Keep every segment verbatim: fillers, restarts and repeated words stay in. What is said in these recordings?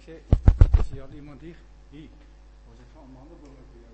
zei, zie je al iemand hier? Hier. Was het van allemaal bomen voor jou?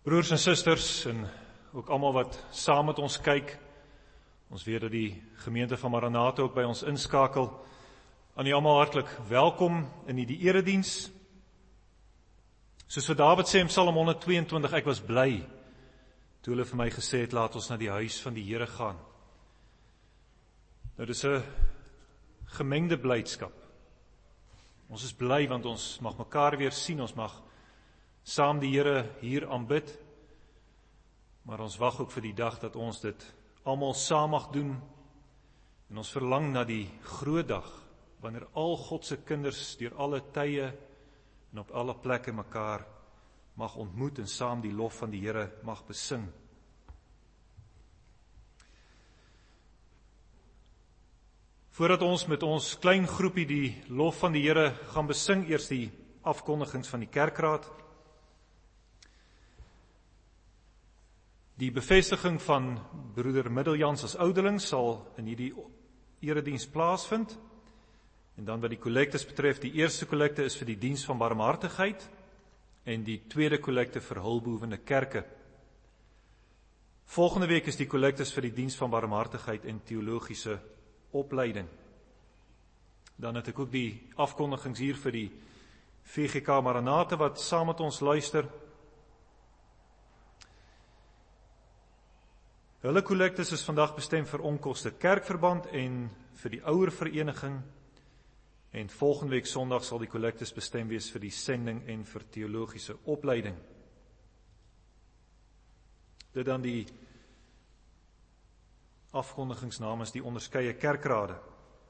Broers en susters en ook almal wat saam met ons kyk, ons weet dat die gemeente van Maranatha ook by ons inskakel, aan die almal hartlik welkom in die erediens. Soos wat Dawid sê in Psalm honderdtweeëntwintig, ek was bly toe hulle vir my gesê het, laat ons na die huis van die Here gaan. Nou dis 'n gemengde blydskap. Ons is bly want ons mag mekaar weer sien, ons mag saam die Here hier aanbid, maar ons wag ook vir die dag dat ons dit almal saam mag doen, en ons verlang na die groot dag, wanneer al God se kinders deur alle tye en op alle plekke mekaar mag ontmoet en saam die lof van die Here mag besing. Voordat ons met ons klein groepie die lof van die Here gaan besing, eers die afkondigings van die kerkraad. Die bevestiging van broeder Middeljans as ouderling sal in hierdie erediens plaasvind. En dan wat die kollektes betref, die eerste kollekte is vir die diens van barmhartigheid en die tweede kollekte vir hulpbehoevende kerke. Volgende week is die kollektes vir die diens van barmhartigheid en teologiese opleiding. Dan het ek ook die afkondigings hier vir die V G K Maranatha wat saam met ons luister. Hulle kollektes is vandag bestem vir onkoste kerkverband en vir die ouervereniging. En volgende week Sondag sal die kollektes bestem wees vir die sending en vir teologiese opleiding. Dit dan die afkondigings namens die onderskeie kerkrade.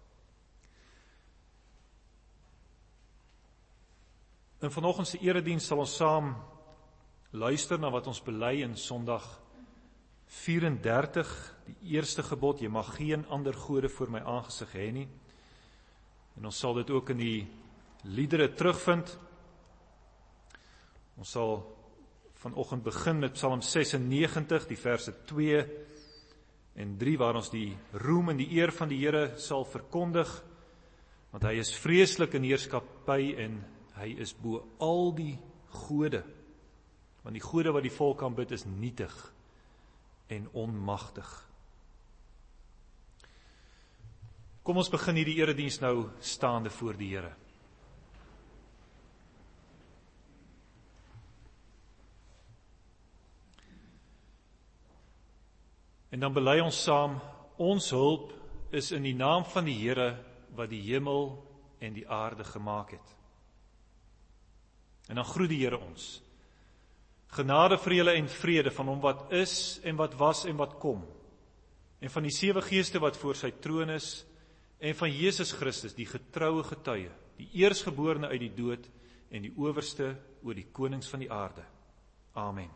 In vanoggend se erediens sal ons saam luister na wat ons bely in Sondag vyf en dertig, die eerste gebod, jy mag geen ander gode voor my aangesig hê nie. En ons sal dit ook in die liedere terugvind. Ons sal vanoggend begin met Psalm sesennegentig, die verse twee en drie, waar ons die roem en die eer van die Here sal verkondig, want hy is vreeslik in heerskappy en hy is bo al die gode, want die gode wat die volk aanbid is nietig en onmagtig. Kom ons begin hierdie erediens nou staande voor die Here. En dan bely ons saam, ons hulp is in die naam van die Here wat die hemel en die aarde gemaak het. En dan groet die Here ons. Genade vir julle en vrede van hom wat is en wat was en wat kom, en van die sewe geeste wat voor sy troon is, en van Jesus Christus, die getroue getuie, die eersgeborene uit die dood en die owerste oor die konings van die aarde. Amen.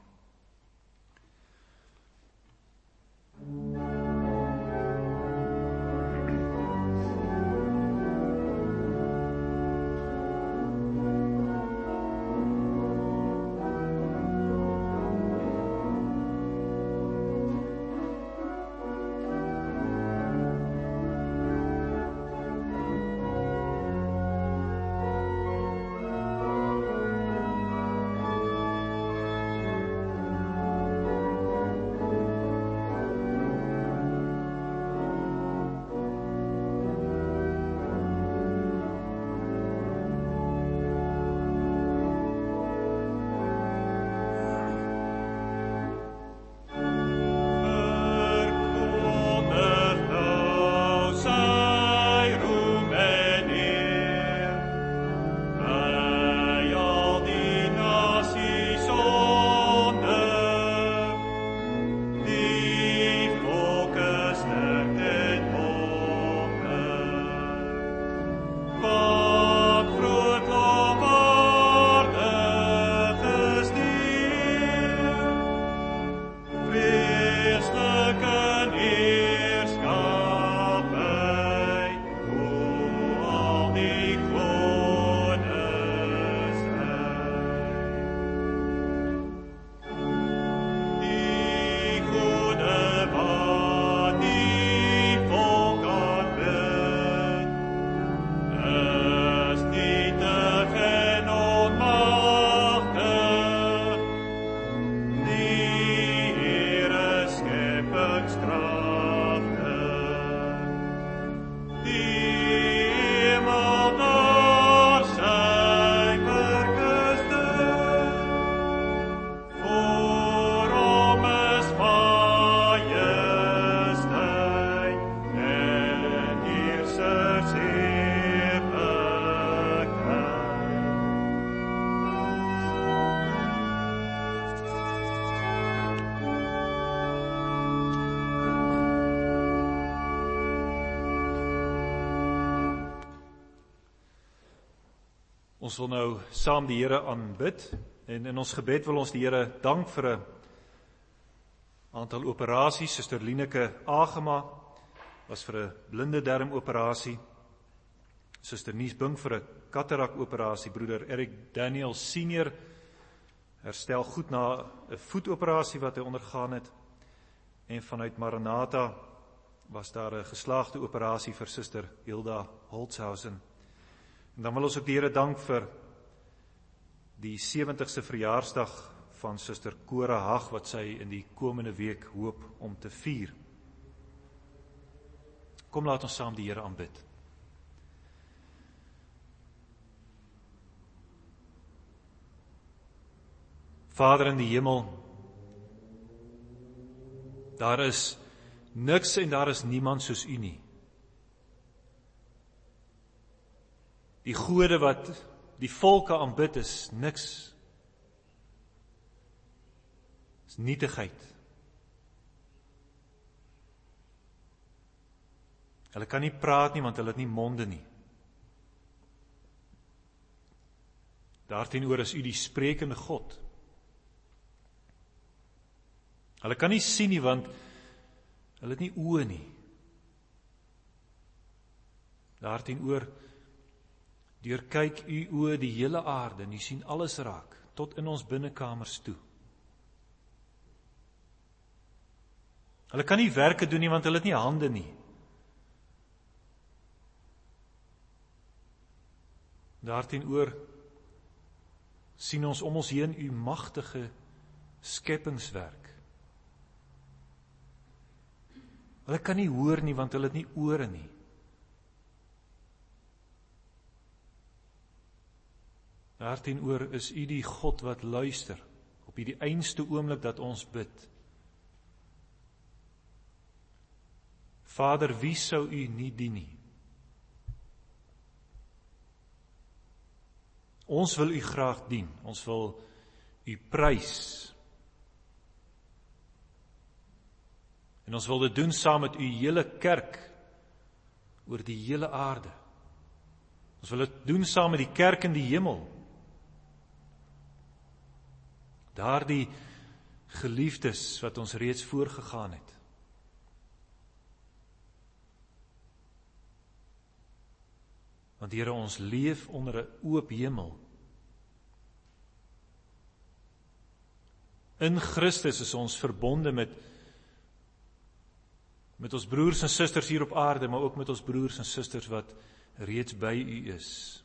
Ons wil nou saam die Here aanbid en in ons gebed wil ons die Here dank vir 'n aantal operasies. Suster Lieneke Agema was vir 'n blinde darm operasie. Suster Nies Bing vir 'n katarak operasie. Broeder Eric Daniel senior herstel goed na 'n voetoperasie wat hy ondergaan het. En vanuit Maranatha was daar 'n geslaagde operasie vir Suster Hilda Holtzhausen. En dan wil ons ook die Here dank vir die sewentigste verjaarsdag van Suster Cora Hag wat sy in die komende week hoop om te vier. Kom laat ons saam die Here aanbid. Vader in die hemel, daar is niks en daar is niemand soos U nie. Die gode wat die volke aanbid is niks. Is nietigheid. Hulle kan nie praat nie, want hulle het nie monde nie. Daarteenoor is U die sprekende God. Hulle kan nie sien nie, want hulle het nie oë nie. Daarteenoor deurkyk U oë die hele aarde en U sien alles raak, tot in ons binnekamers toe. Hulle kan nie werke doen nie, want hulle het nie hande nie. Daarteenoor sien ons om ons heen U magtige skepingswerk. Hulle kan nie hoor nie, want hulle het nie ore nie. Daarteenoor is U die God wat luister, op die einste oomblik dat ons bid. Vader, wie sou U nie dien nie? Ons wil U graag dien, ons wil U prys. En ons wil dit doen saam met U hele kerk, oor die hele aarde. Ons wil dit doen saam met die kerk in die hemel. Daardie geliefdes wat ons reeds voorgegaan het. Want Here, ons leef onder 'n oop hemel. In Christus is ons verbonde met met ons broers en susters hier op aarde, maar ook met ons broers en susters wat reeds by U is.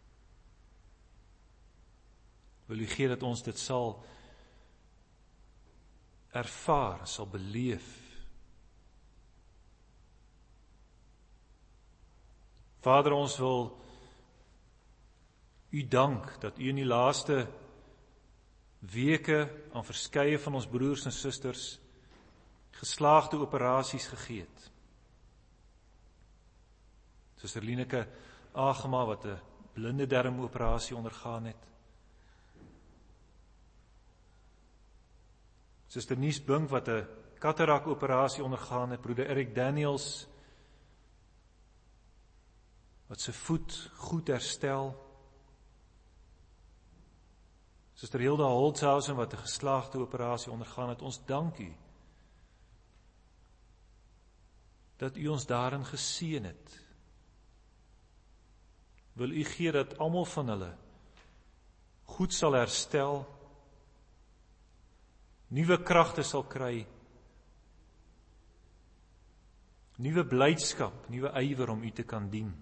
Wil U gee dat ons dit sal ervaar, sal beleef. Vader, ons wil U dank dat U in die laaste weke aan verskeie van ons broers en susters geslaagde operasies gegee het. Suster Lieneke Agema wat 'n blinde darm operasie ondergaan het. Suster Nies Bing wat 'n katarak operasie ondergaan het. Broeder Eric Daniels wat sy voet goed herstel. Suster Hilda Holtzhausen wat 'n geslaagde operasie ondergaan het. Ons dank U dat U ons daarin geseën het. Wil U gee dat almal van hulle goed sal herstel, nuwe kragte sal kry, nuwe blydskap, nuwe ywer om U te kan dien.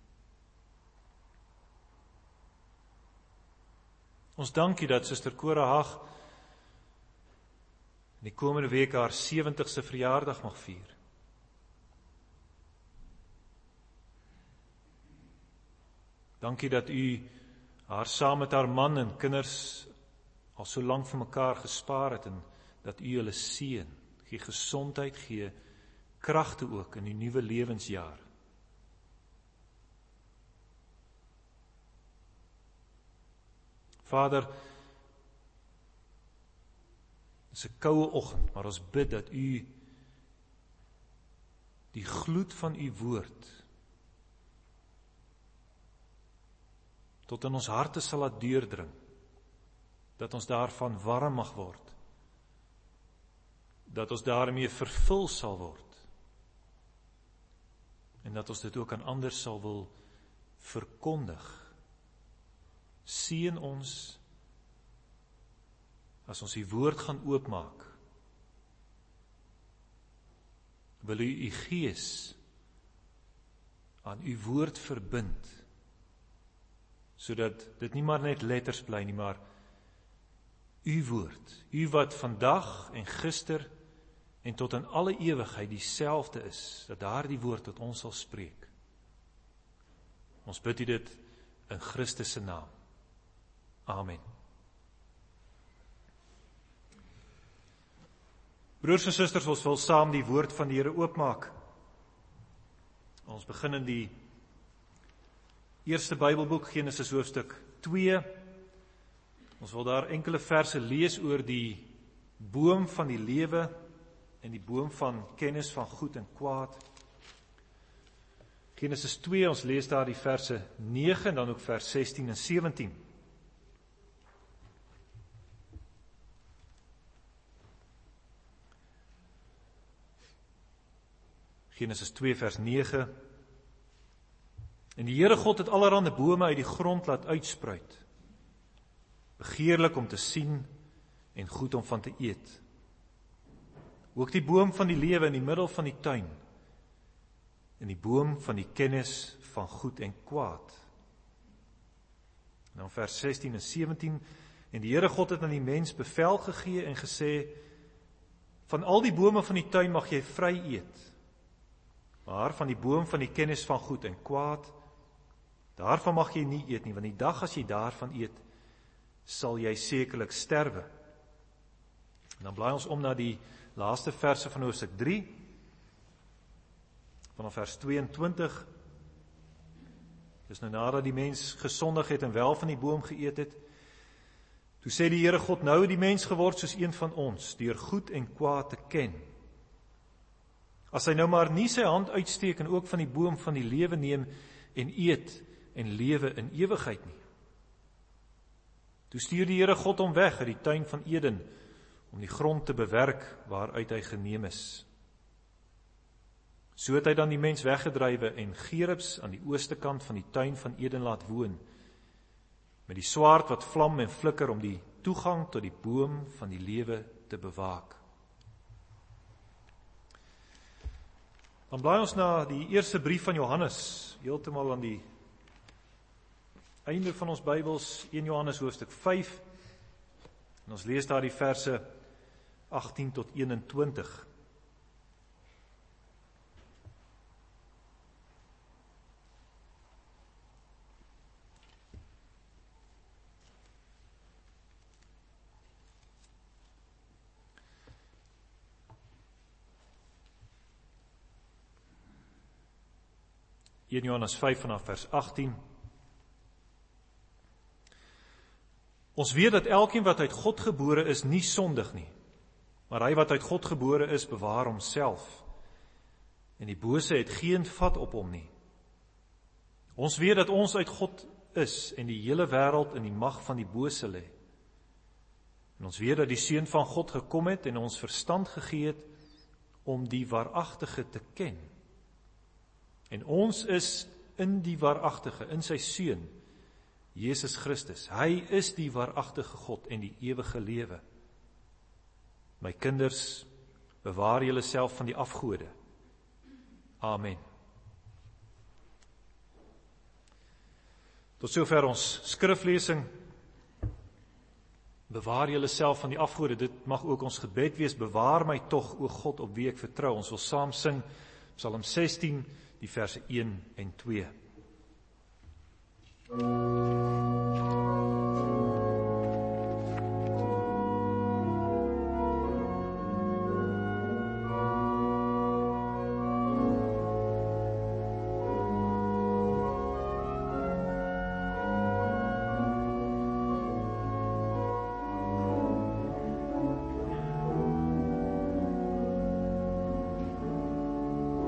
Ons dank U dat Suster Cora Hag in die komende week haar sewentigste verjaardag mag vier. Dankie dat U haar saam met haar man en kinders al so lank vir mekaar gespaar het en dat U hulle seën, gee gesondheid, gee kragte ook in die nuwe lewensjaar. Vader, dit is 'n koue oggend, maar ons bid dat U die gloed van U woord tot in ons harte sal laat deurdring, dat ons daarvan warm mag word, dat ons daarmee vervul sal word, en dat ons dit ook aan ander sal wil verkondig. Seën ons, as ons die woord gaan oopmaak, wil u u gees aan u woord verbind, sodat dit nie maar net letters bly nie, maar u woord, u wat vandag en gister en tot in alle ewigheid dieselfde is, dat daardie woord tot ons sal spreek. Ons bid u dit in Christus se naam. Amen. Broers en susters, ons wil saam die woord van die Here oopmaak. Ons begin in die eerste Bybelboek, Genesis hoofstuk twee. Ons wil daar enkele verse lees oor die boom van die lewe en die boom van kennis van goed en kwaad. Genesis twee, ons lees daar die verse nege en dan ook vers sestien en sewentien. Genesis twee vers nege. En die Here God het allerhande bome uit die grond laat uitspruit, begeerlik om te sien en goed om van te eet. Ook die boom van die lewe in die middel van die tuin, en die boom van die kennis van goed en kwaad. En dan vers sestien en sewentien. En die Here God het aan die mens bevel gegee en gesê, van al die bome van die tuin mag jy vry eet, maar van die boom van die kennis van goed en kwaad, daarvan mag jy nie eet nie, want die dag as jy daarvan eet, sal jy sekerlik sterwe. En dan blaai ons om na die laaste verse van hoofstuk drie, vanaf vers tweeëntwintig. Dis nou nadat die mens gesondig het en wel van die boom geëet het. Toe sê die Here God, nou het die mens geword soos een van ons, deur goed en kwaad te ken. As hy nou maar nie sy hand uitsteek en ook van die boom van die lewe neem en eet en lewe in ewigheid nie. Toe stuur die Here God hom weg uit die tuin van Eden om die grond te bewerk waaruit hy geneem is. So het hy dan die mens weggedrywe en Gerubs aan die ooste kant van die tuin van Eden laat woon, met die swaard wat vlam en flikker om die toegang tot die boom van die lewe te bewaak. Dan blaai ons na die eerste brief van Johannes, heeltemal aan die einde van ons Bybels, een Johannes hoofstuk vyf, en ons lees daar die verse agttien tot eenentwintig. een Johannes vyf vanaf vers agttien. Ons weet dat elkeen wat uit God gebore is, nie sondig nie, maar hy wat uit God gebore is, bewaar homself, en die bose het geen vat op hom nie. Ons weet dat ons uit God is, en die hele wêreld in die mag van die bose lê. En ons weet dat die Seun van God gekom het, en ons verstand gegee het, om die waaragtige te ken. En ons is in die waaragtige, in sy Seun, Jesus Christus. Hy is die waaragtige God en die ewige lewe. My kinders, bewaar julle self van die afgode. Amen. Tot sover ons skriflesing. Bewaar julle self van die afgode. Dit mag ook ons gebed wees. Bewaar my tog, o God, op wie ek vertrou. Ons wil saam sing Psalm sestien, die verse een en twee.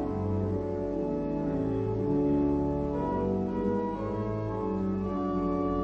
Thank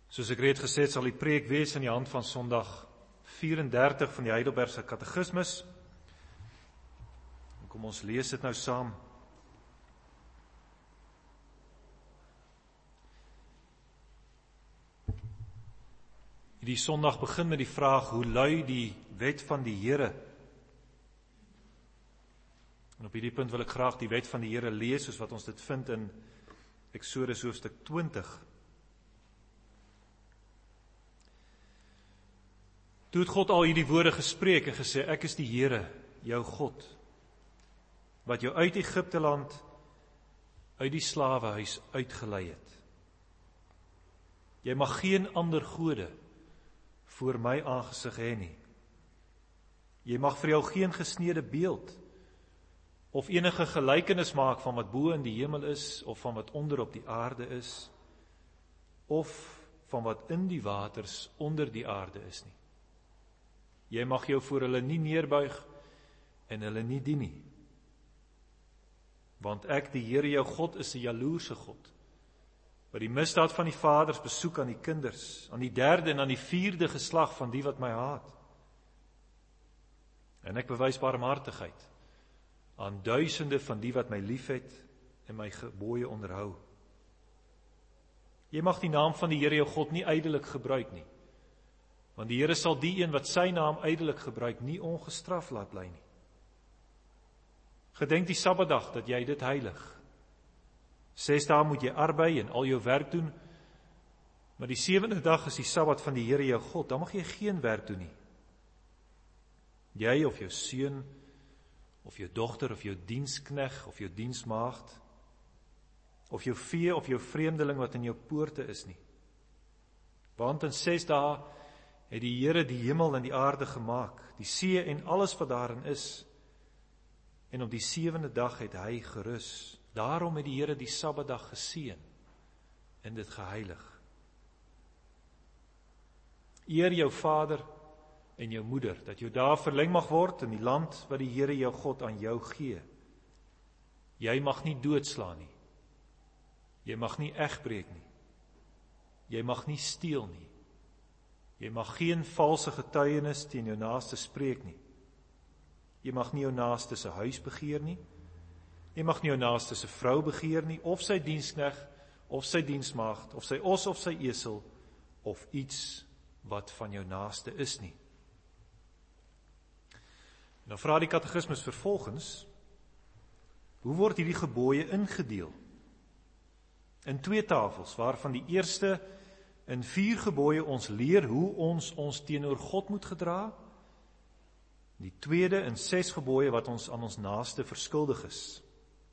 Soos ek reeds gesê het, sal die preek wees in die hand van Sondag vyf-en-dertig van die Heidelbergse Katekismus. Kom ons lees dit nou saam. Die Sondag begin met die vraag, hoe lui die wet van die Here? En op hierdie punt wil ek graag die wet van die Here lees, soos wat ons dit vind in Eksodus hoofstuk twintig. Toe het God al hierdie woorde gespreek en gesê, ek is die Here, jou God, wat jou uit Egipte land, uit die slawehuis uitgelei het. Jy mag geen ander gode voor my aangesig hê nie. Jy mag vir jou geen gesneede beeld of enige gelykenis maak van wat bo in die hemel is, of van wat onder op die aarde is, of van wat in die waters onder die aarde is nie. Jy mag jou voor hulle nie neerbuig en hulle nie dien nie. Want ek, die Here jou God, is 'n jaloerse God, wat die misdaad van die vaders besoek aan die kinders, aan die derde en aan die vierde geslag van die wat my haat. En ek bewys barmhartigheid aan duisende van die wat my liefhet en my gebooie onderhou. Jy mag die naam van die Here jou God nie ydelik gebruik nie, want die Here sal die een wat sy naam ydelik gebruik nie ongestraf laat bly nie. Gedenk die Sabbatdag dat jy dit heilig. Ses dae moet jy arbei en al jou werk doen, maar die sewende dag is die Sabbat van die Here jou God, dan mag jy geen werk doen nie. Jy of jou seun, of jou dogter, of jou dienskneg, of jou diensmaagd, of jou vee, of jou vreemdeling wat in jou poorte is nie. Want in ses dae het die Here die hemel en die aarde gemaak, die see en alles wat daarin is, en op die sewende dag het hy gerus. Daarom het die Here die Sabbatdag geseën en dit geheilig. Eer jou vader en jou moeder, dat jou dae verleng mag word in die land wat die Here jou God aan jou gee. Jy mag nie doodslaan nie. Jy mag nie egbreek nie. Jy mag nie steel nie. Jy mag geen valse getuienis teen jou naaste spreek nie. Jy mag nie jou naaste se huis begeer nie. Jy mag nie jou naaste se vrou begeer nie, of sy dienskneg, of sy diensmaagd, of sy os of sy esel, of iets wat van jou naaste is nie. Nou vra die katekismus vervolgens, hoe word hierdie gebooie ingedeel? In twee tafels, waarvan die eerste in vier gebooie ons leer hoe ons ons teenoor God moet gedra, die tweede in ses gebooie wat ons aan ons naaste verskuldig is.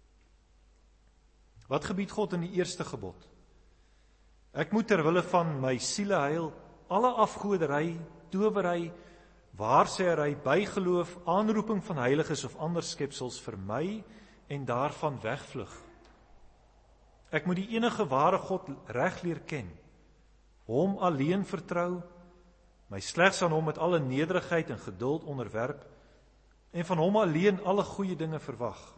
Wat gebied God in die eerste gebod? Ek moet ter wille van my sieleheil alle afgoderry, towery, waarsêery, bygeloof, aanroeping van heiliges of ander skepsels vermy en daarvan wegvlug. Ek moet die enige ware God reg leer ken, hom alleen vertrou, my slegs aan hom met alle nederigheid en geduld onderwerp en van hom alleen alle goeie dinge verwag.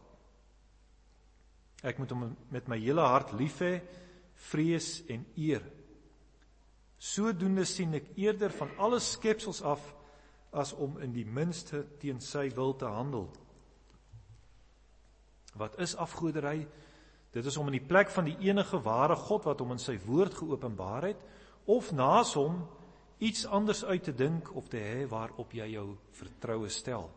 Ek moet hom met my hele hart lief hê, vrees en eer. Sodoende sien ek eerder van alle skepsels af as om in die minste teen sy wil te handel. Wat is afgoderry? Dit is om in die plek van die enige ware God wat hom in sy woord geopenbaar het, of naas hom iets anders uit te dink of te hê waarop jy jou vertroue stel.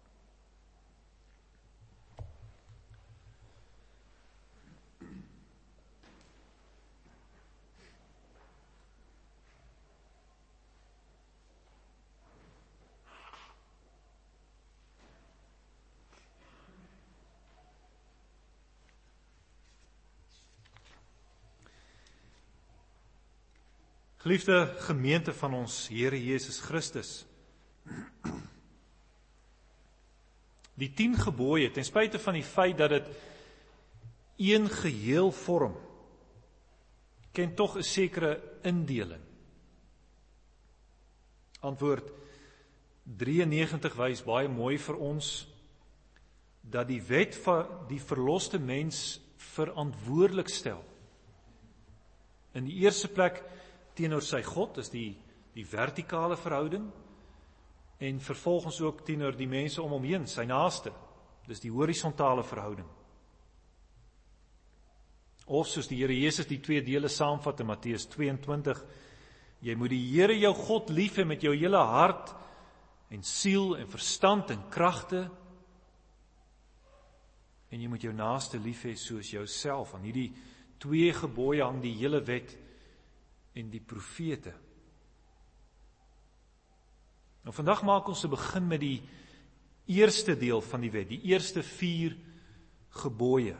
Geliefde gemeente van ons Here Jesus Christus, die tien gebooie, ten spyte van die feit dat dit een geheel vorm, ken tog 'n sekere indeling. Antwoord drieënnegentig wys baie mooi vir ons dat die wet van die verloste mens verantwoordelik stel. In die eerste plek teenoor sy God, is die, die vertikale verhouding, en vervolgens ook teenoor die mense om hom heen, sy naaste, dis die horisontale verhouding. Of soos die Here Jesus die twee dele saamvat in Matteus tweeëntwintig, jy moet die Here jou God lief hê met jou hele hart, en siel, en verstand, en kragte, en jy moet jou naaste lief hê soos jouself. Aan hierdie twee gebooie hang die hele wet en die profete. Nou vandag maak ons 'n begin met die eerste deel van die wet, die eerste vier gebooie.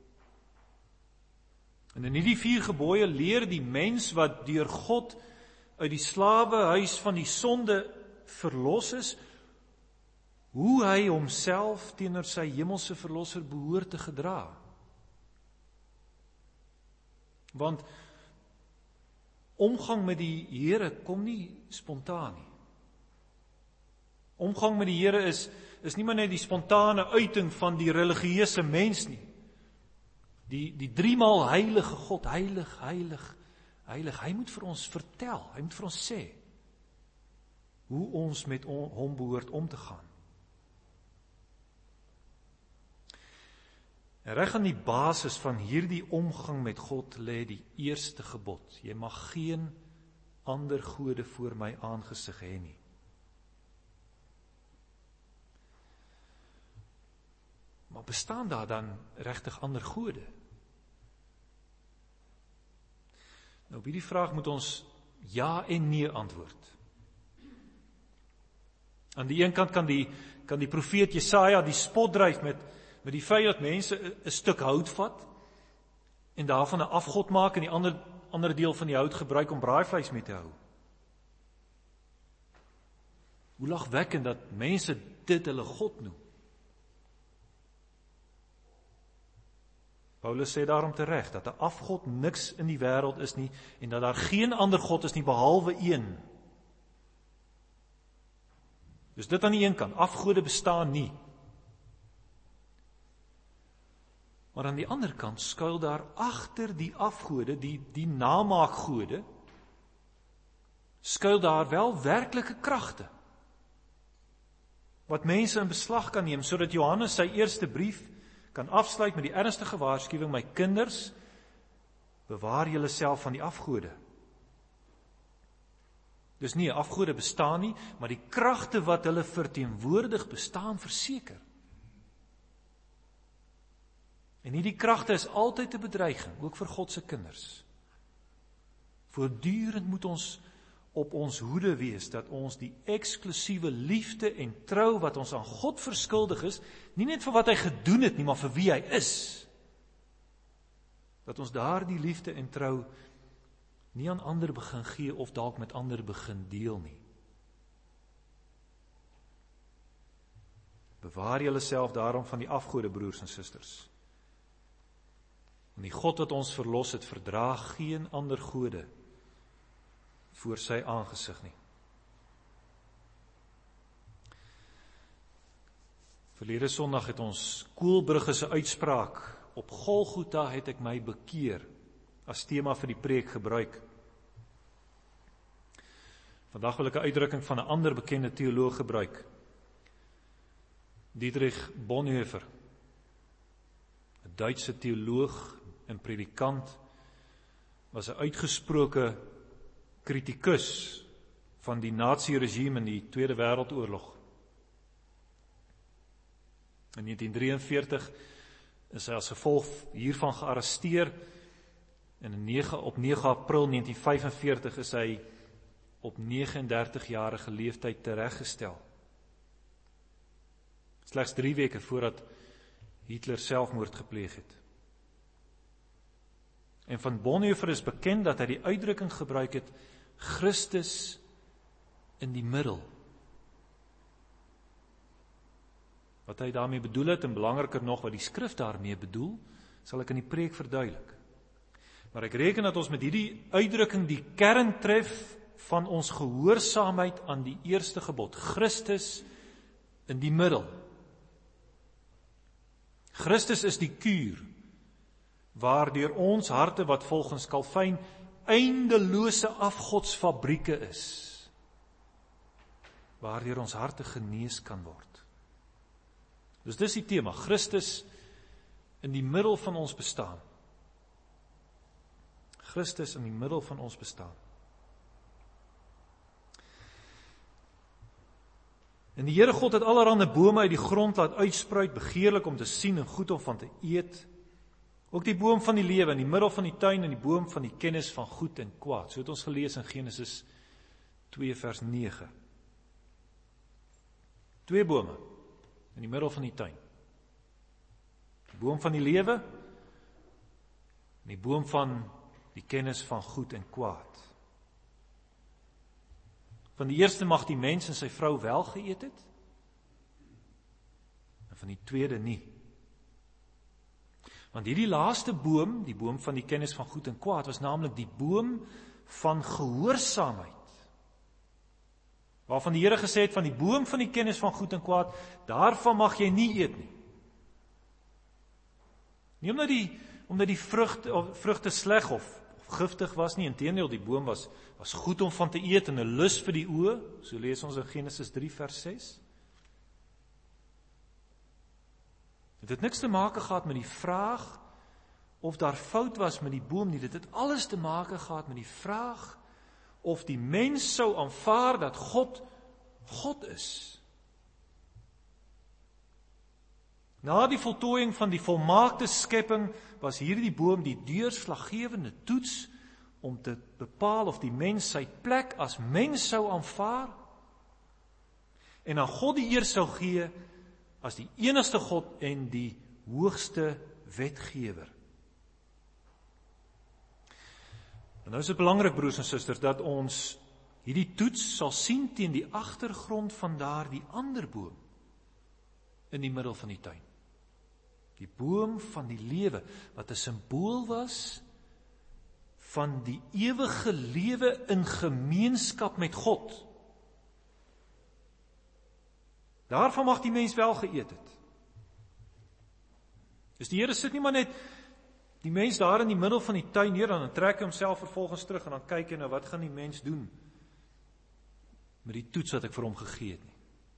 En in hierdie vier gebooie leer die mens wat deur God uit die slawehuis van die sonde verlos is, hoe hy homself teenoor sy hemelse verlosser behoort te gedra. Want omgang met die Here kom nie spontaan nie. Omgang met die Here is, is nie maar net die spontane uiting van die religieuse mens nie. Die, die driemaal heilige God, heilig, heilig, heilig, hy moet vir ons vertel, hy moet vir ons sê, hoe ons met on, hom behoort om te gaan. En reg aan die basis van hierdie omgang met God lê die eerste gebod. Jy mag geen ander gode voor my aangesig hê nie. Maar bestaan daar dan regtig ander gode? Nou, op hierdie vraag moet ons ja en nee antwoord. Aan die een kant kan die, kan die profeet Jesaja die spot dryf met, met die feit dat mense 'n stuk hout vat en daarvan 'n afgod maak en die ander, ander deel van die hout gebruik om braaivleis mee te hou. Hoe lagwekkend dat mense dit hulle God noem. Paulus sê daarom tereg dat 'n afgod niks in die wêreld is nie en dat daar geen ander God is nie behalwe een. Dus dit aan die een kant, afgode bestaan nie. Maar aan die ander kant skuil daar agter die afgode, die, die namaakgode, skuil daar wel werklike kragte, wat mense in beslag kan neem, sodat Johannes sy eerste brief kan afsluit met die ernstige waarskuwing, my kinders, bewaar julle self van die afgode. Dus nie, afgode bestaan nie, maar die kragte wat hulle verteenwoordig bestaan verseker. En hierdie kragte is altyd 'n bedreiging, ook vir God se kinders. Voortdurend moet ons op ons hoede wees, dat ons die eksklusiewe liefde en trou wat ons aan God verskuldig is, nie net vir wat hy gedoen het nie, maar vir wie hy is. Dat ons daar die liefde en trou nie aan ander begin gee of dalk met ander begin deel nie. Bewaar julle self daarom van die afgode, broers en susters. En die God wat ons verlos het, verdra geen ander gode voor sy aangesig nie. Verlede Sondag het ons Koelbrugge se uitspraak, op Golgotha het ek my bekeer, as tema vir die preek gebruik. Vandag wil ek 'n uitdrukking van 'n ander bekende teoloog gebruik. Dietrich Bonhoeffer, 'n Duitse teoloog en predikant, was 'n uitgesproke kritikus van die nazi-regime in die Tweede Wêreldoorlog. In negentien drieënveertig is hy as gevolg hiervan gearresteer en op nege April negentien vyfenveertig is hy op negenendertig jarige leeftyd tereggestel. Slegs drie weke voordat Hitler selfmoord gepleeg het. En van Bonhoeffer is bekend dat hy die uitdrukking gebruik het, Christus in die middel. Wat hy daarmee bedoel het, en belangriker nog wat die skrif daarmee bedoel, sal ek in die preek verduidelik. Maar ek reken dat ons met hierdie uitdrukking die kern tref van ons gehoorsaamheid aan die eerste gebod, Christus in die middel. Christus is die kuur, waardeur ons harte wat volgens Calvyn eindelose afgodsfabrieke is, waardeur ons harte genees kan word. Dus dis die tema, Christus in die middel van ons bestaan. Christus in die middel van ons bestaan. En die Here God het allerhande bome uit die grond laat uitspruit, begeerlik om te sien en goed om van te eet. Ook die boom van die lewe in die middel van die tuin en die boom van die kennis van goed en kwaad. So het ons gelees in Genesis twee vers nege. Twee bome in die middel van die tuin. Die boom van die lewe en die boom van die kennis van goed en kwaad. Van die eerste mag die mens en sy vrou wel geëet het, en van die tweede nie. Want hierdie laaste boom, die boom van die kennis van goed en kwaad, was namelijk die boom van gehoorsaamheid. Waarvan die Here gesê het, van die boom van die kennis van goed en kwaad, daarvan mag jy nie eet nie. Nie omdat die, omdat die vrucht, of, vruchte sleg of, of giftig was nie, inteendeel die boom was, was goed om van te eet en 'n lus vir die oë, so lees ons in Genesis drie vers ses. Dit het niks te maak gehad met die vraag of daar fout was met die boom nie, dit het alles te maak gehad met die vraag of die mens sou aanvaar dat God God is. Na die voltooiing van die volmaakte skepping was hierdie boom die deurslaggewende toets om te bepaal of die mens sy plek as mens sou aanvaar en aan God die eer sou gee as die enigste God en die hoogste wetgewer. En nou is dit belangrik, broers en susters, dat ons hierdie toets sal sien teen die agtergrond van daardie ander boom in die middel van die tuin. Die boom van die lewe, wat 'n simbool was van die ewige lewe in gemeenskap met God. Daarvan mag die mens wel geëet het. Dus die Here sit nie maar net die mens daar in die middel van die tuin neer, en dan trek hy homself vervolgens terug, en dan kyk hy nou, wat gaan die mens doen met die toets wat ek vir hom gegee het nie.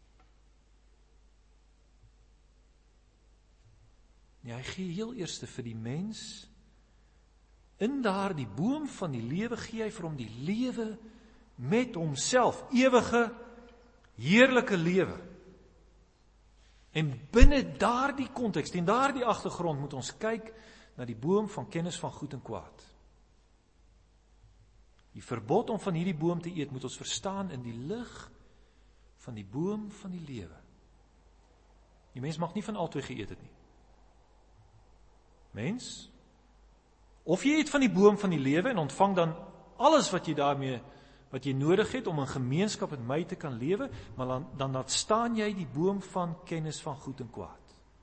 Nee, hy gee heel eerste vir die mens, in daar die boom van die lewe gee hy vir hom die lewe met homself, ewige, heerlike lewe. En binne daardie konteks, en daardie agtergrond moet ons kyk na die boom van kennis van goed en kwaad. Die verbod om van hierdie boom te eet moet ons verstaan in die lig van die boom van die lewe. Die mens mag nie van albei geëet het nie. Mens, of jy eet van die boom van die lewe en ontvang dan alles wat jy daarmee, wat jy nodig het om in gemeenskap met my te kan lewe, maar dan, dan laat staan jy die boom van kennis van goed en kwaad.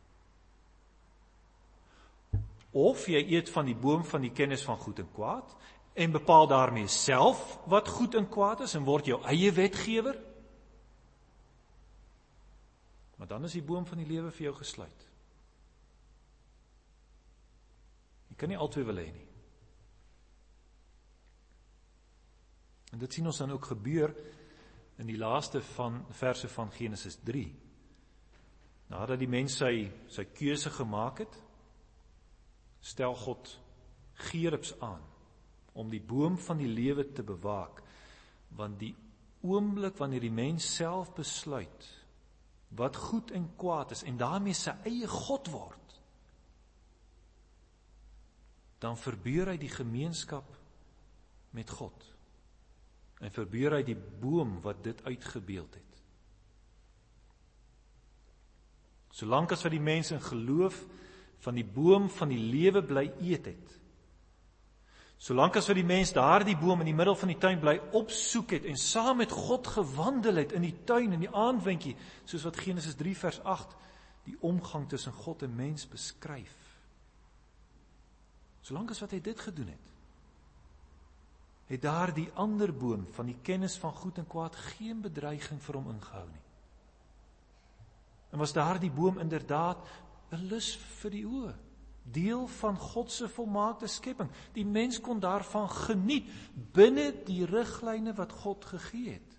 Of jy eet van die boom van die kennis van goed en kwaad, en bepaal daarmee self wat goed en kwaad is, en word jou eie wetgewer, maar dan is die boom van die lewe vir jou gesluit. Jy kan nie altyd wil hê nie. En dit sien ons dan ook gebeur in die laaste van verse van Genesis drie. Nadat die mens sy, sy keuse gemaak het, stel God gerubs aan om die boom van die lewe te bewaak, want die oomblik wanneer die mens self besluit wat goed en kwaad is en daarmee sy eie God word, dan verbeur hy die gemeenskap met God en verbeur hy die boom wat dit uitgebeeld het. Solank as wat die mens in geloof van die boom van die lewe bly eet het, solank as wat die mens daardie boom in die middel van die tuin bly opsoek het en saam met God gewandel het in die tuin, in die aandwentjie, soos wat Genesis drie vers agt die omgang tussen God en mens beskryf. Solank as wat hy dit gedoen het, het daar die ander boom van die kennis van goed en kwaad geen bedreiging vir hom ingehou nie. En was daar die boom inderdaad 'n lus vir die oë, Deel van God se volmaakte skepping. Die mens kon daarvan geniet, binne die riglyne wat God gegee het.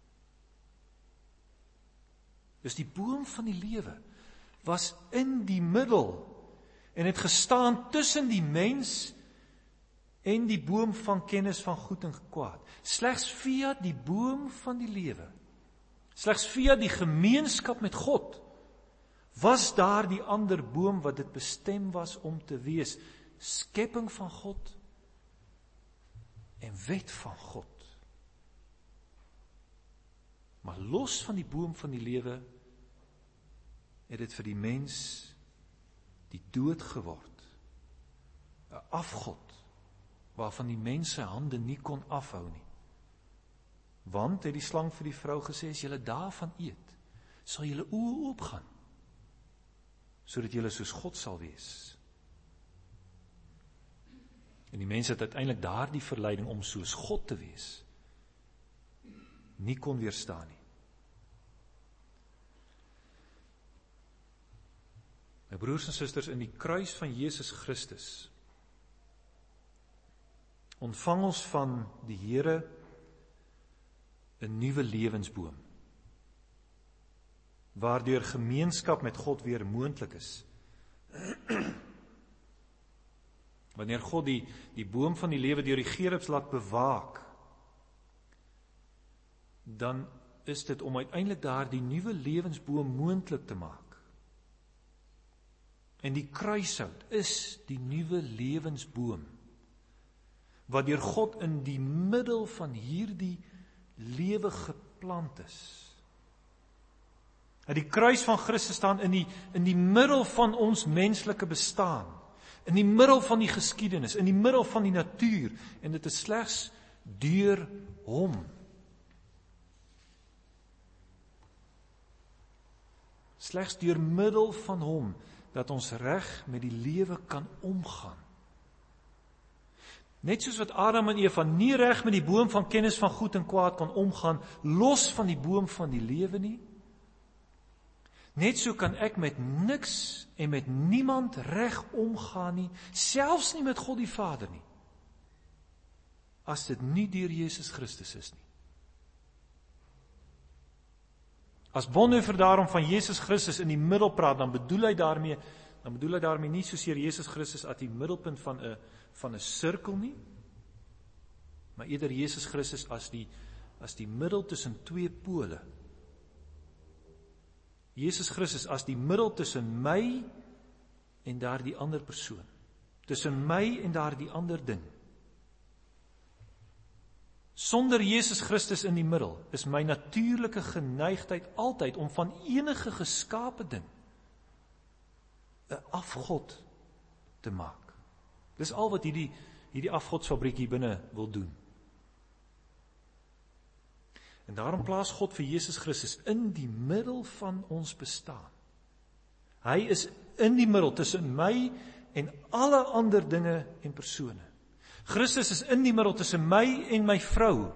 Dus die boom van die lewe was in die middel, en het gestaan tussen die mens en die boom van kennis van goed en kwaad. Slegs via die boom van die lewe, slegs via die gemeenskap met God, was daar die ander boom wat dit bestem was om te wees, skepping van God en wet van God. Maar los van die boom van die lewe, het dit vir die mens die dood geword, 'n afgod, waarvan die mens sy hande nie kon afhou nie. Want, het die slang vir die vrou gesê, as julle daarvan eet, sal julle oë oopgaan, sodat julle soos God sal wees. En die mens het uiteindelik daardie verleiding om soos God te wees, nie kon weerstaan nie. My broers en susters, in die kruis van Jesus Christus ontvang ons van die Here 'n nuwe lewensboom, waardeur gemeenskap met God weer moontlik is. Wanneer God die, die boom van die lewe deur die gerubs laat bewaak, dan is dit om uiteindelik daar die nuwe lewensboom moontlik te maak. En die kruishout is die nuwe lewensboom, wat deur God in die middel van hierdie lewe geplant is. En die kruis van Christus staan in die, in die middel van ons menslike bestaan, in die middel van die geskiedenis, in die middel van die natuur, en dit is slegs deur hom. Slegs deur middel van hom, dat ons reg met die lewe kan omgaan. Net soos wat Adam en Eva nie reg met die boom van kennis van goed en kwaad kan omgaan, los van die boom van die lewe nie, net so kan ek met niks en met niemand reg omgaan nie, selfs nie met God die Vader nie, as dit nie deur Jesus Christus is nie. As Bonhoeffer daarom van Jesus Christus in die middel praat, dan bedoel hy daarmee, dan bedoel hy daarmee nie soseer Jesus Christus as die middelpunt van 'n van 'n sirkel nie, maar eerder Jesus Christus as die as die middel tussen twee pole. Jesus Christus as die middel tussen my en daardie ander persoon, tussen my en daardie ander ding. Sonder Jesus Christus in die middel is my natuurlike geneigtheid altyd om van enige geskape ding 'n afgod te maak. Dis al wat hierdie hierdie afgodsfabriek hier binne wil doen. En daarom plaas God vir Jesus Christus in die middel van ons bestaan. Hy is in die middel tussen my en alle ander dinge en persone. Christus is in die middel tussen my en my vrou,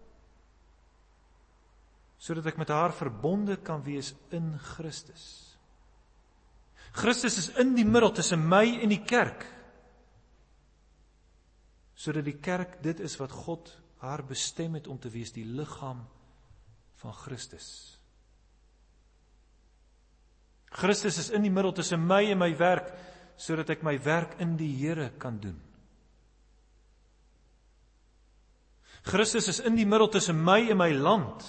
sodat ek met haar verbonde kan wees in Christus. Christus is in die middel tussen my en die kerk, sodat die kerk dit is wat God haar bestem het om te wees, die liggaam van Christus. Christus is in die middel tussen my en my werk, sodat ek my werk in die Here kan doen. Christus is in die middel tussen my en my land,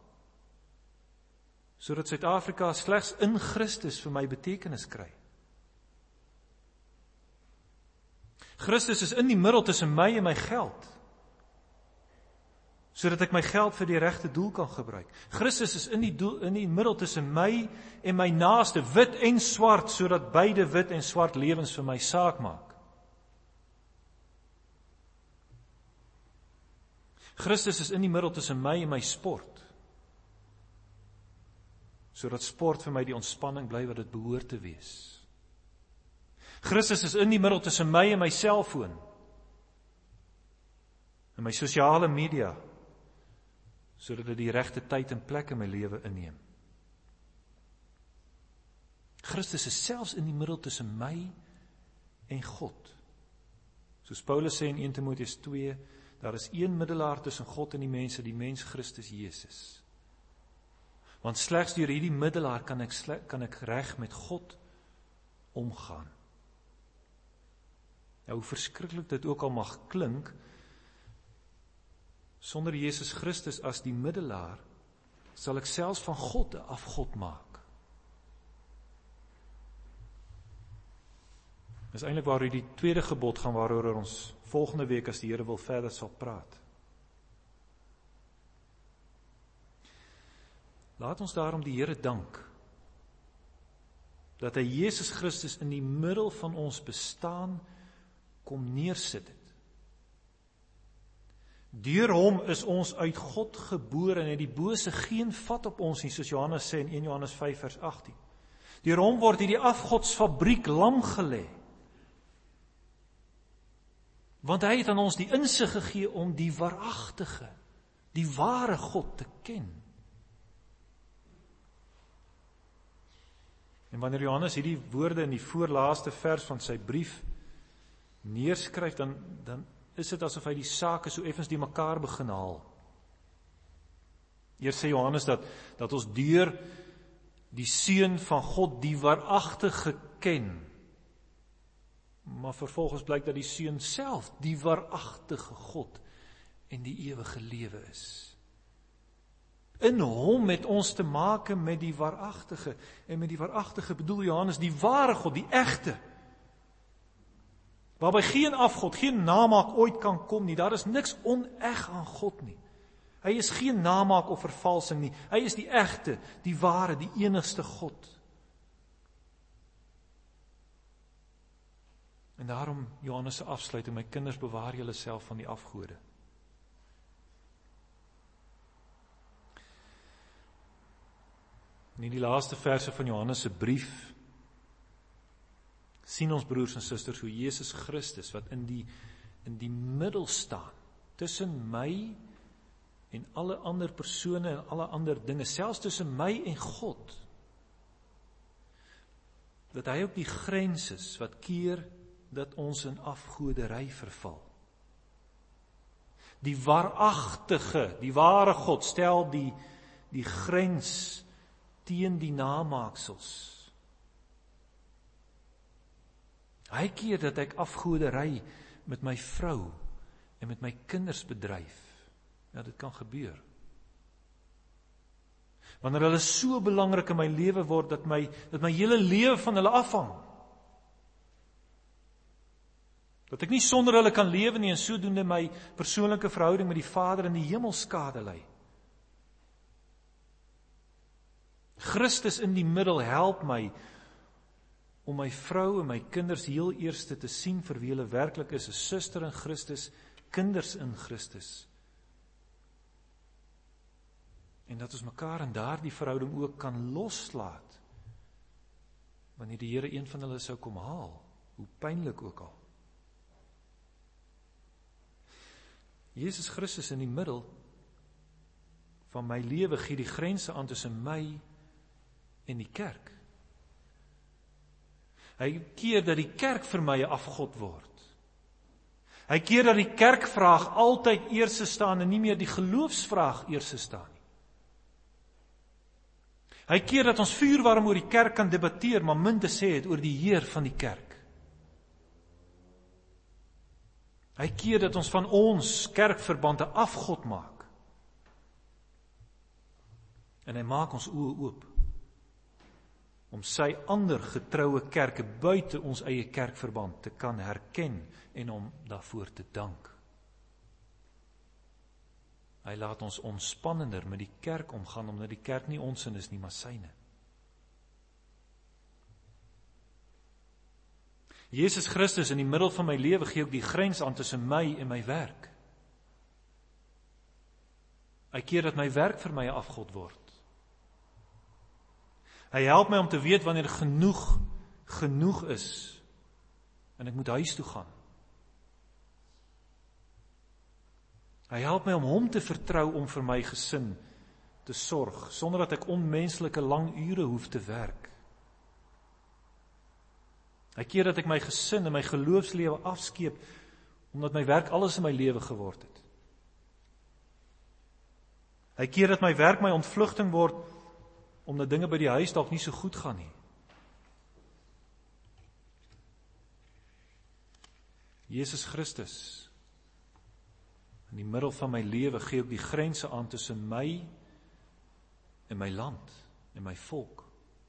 sodat Suid-Afrika slegs in Christus vir my betekenis kry. Christus is in die middel tussen my en my geld, sodat ek my geld vir die regte doel kan gebruik. Christus is in die, doel, in die middel tussen my en my naaste, wit en swart, sodat beide wit en swart lewens vir my saak maak. Christus is in die middel tussen my en my sport, sodat sport vir my die ontspanning bly wat dit behoort te wees. Christus is in die middel tussen my en my selfoon, en my sosiale media, sodat dit die regte tyd en plek in my lewe inneem. Christus is selfs in die middel tussen my en God. Soos Paulus sê in eerste Timoteus twee, daar is een middelaar tussen God en die mense, die mens Christus Jesus. Want slegs deur hierdie middelaar kan ek, kan ek reg met God omgaan. Nou, hoe verskriklik dit ook al mag klink, sonder Jesus Christus as die middelaar, sal ek selfs van God 'n afgod maak. Dis eintlik waar die tweede gebod gaan, waaroor ons volgende week, as die Here wil, verder sal praat. Laat ons daarom die Here dank, dat hy Jesus Christus in die middel van ons bestaan kom neersit het. Deur hom is ons uit God gebore en het die bose geen vat op ons nie, soos Johannes sê in eerste Johannes vyf vers agttien. Deur hom word hierdie afgodsfabriek lam gelê. Want hy het aan ons die insig gegee om die waaragtige, die ware God te ken. En wanneer Johannes hierdie woorde in die voorlaaste vers van sy brief neerskryf, dan, dan is dit asof hy die sake so effens die mekaar begin haal. Eers sê Johannes dat, dat ons deur die Seun van God die waaragtige ken, maar vervolgens blyk dat die Seun self die waaragtige God en die ewige lewe is. In hom het ons te make met die waaragtige, en met die waaragtige bedoel Johannes die ware God, die egte, waarby geen afgod, geen namaak ooit kan kom nie. Daar is niks oneg aan God nie. Hy is geen namaak of vervalsing nie. Hy is die egte, die ware, die enigste God. En daarom Johannes se afsluiting, my kinders, bewaar julle self van die afgode. En in die laaste verse van Johannes se brief sien ons broers en susters hoe Jesus Christus, wat in die, in die middel staan, tussen my en alle ander persone en alle ander dinge, selfs tussen my en God, dat hy op die grens is, wat keer dat ons in afgoderry verval. Die waaragtige, die ware God, stel die, die grens teen die namaaksels. Hy keer dat ek afgoderry met my vrou en met my kinders bedryf. Ja, dit kan gebeur. Wanneer hulle so belangrik in my lewe word, dat my, dat my hele lewe van hulle afhang. Dat ek nie sonder hulle kan lewe nie, en sodoende my persoonlike verhouding met die Vader in die hemel skade ly. Christus in die middel help my om my vrou en my kinders heel eerste te sien vir wie hulle werklik is, 'n suster in Christus, kinders in Christus. En dat ons mekaar in daardie verhouding ook kan loslaat, wanneer die Here een van hulle sou kom haal, hoe pynlik ook al. Jesus Christus in die middel van my lewe gee die grense aan tussen my en die kerk. Hy keer dat die kerk vir my 'n afgod word. Hy keer dat die kerkvraag altyd eerste staan en nie meer die geloofsvraag eerste staan nie. Hy keer dat ons vuurwarm oor die kerk kan debatteer, maar min te sê het oor die Heer van die kerk. Hy keer dat ons van ons kerkverband 'n afgod maak. En hy maak ons oë oop om sy ander getroue kerke buite ons eie kerkverband te kan herken en om daarvoor te dank. Hy laat ons ontspannender met die kerk omgaan, omdat die kerk nie ons in is nie, maar syne. Jesus Christus in die middel van my lewe gee ook die grens aan tussen my en my werk. Hy keer dat my werk vir my 'n afgod word. Hy help my om te weet wanneer genoeg, genoeg is, en ek moet huis toe gaan. Hy help my om hom te vertrou om vir my gesin te sorg, sonder dat ek onmenslike lang ure hoef te werk. Hy keer dat ek my gesin en my geloofslewe afskeep, omdat my werk alles in my lewe geword het. Hy keer dat my werk my ontvlugting word, omdat dinge by die huis dalk nie so goed gaan nie. Jesus Christus, in die middel van my lewe, gee ook die grense aan tussen my en my land en my volk.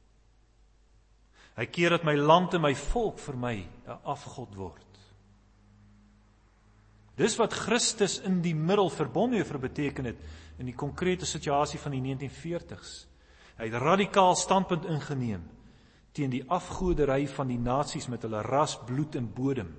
Hy keer dat my land en my volk vir my 'n afgod word. Dis wat Christus in die middel vir Bonhoeffer beteken het in die konkrete situasie van die negentien veertigs. Hy het radikaal standpunt ingeneem teen die afgoderry van die nasies met hulle ras, bloed en bodem.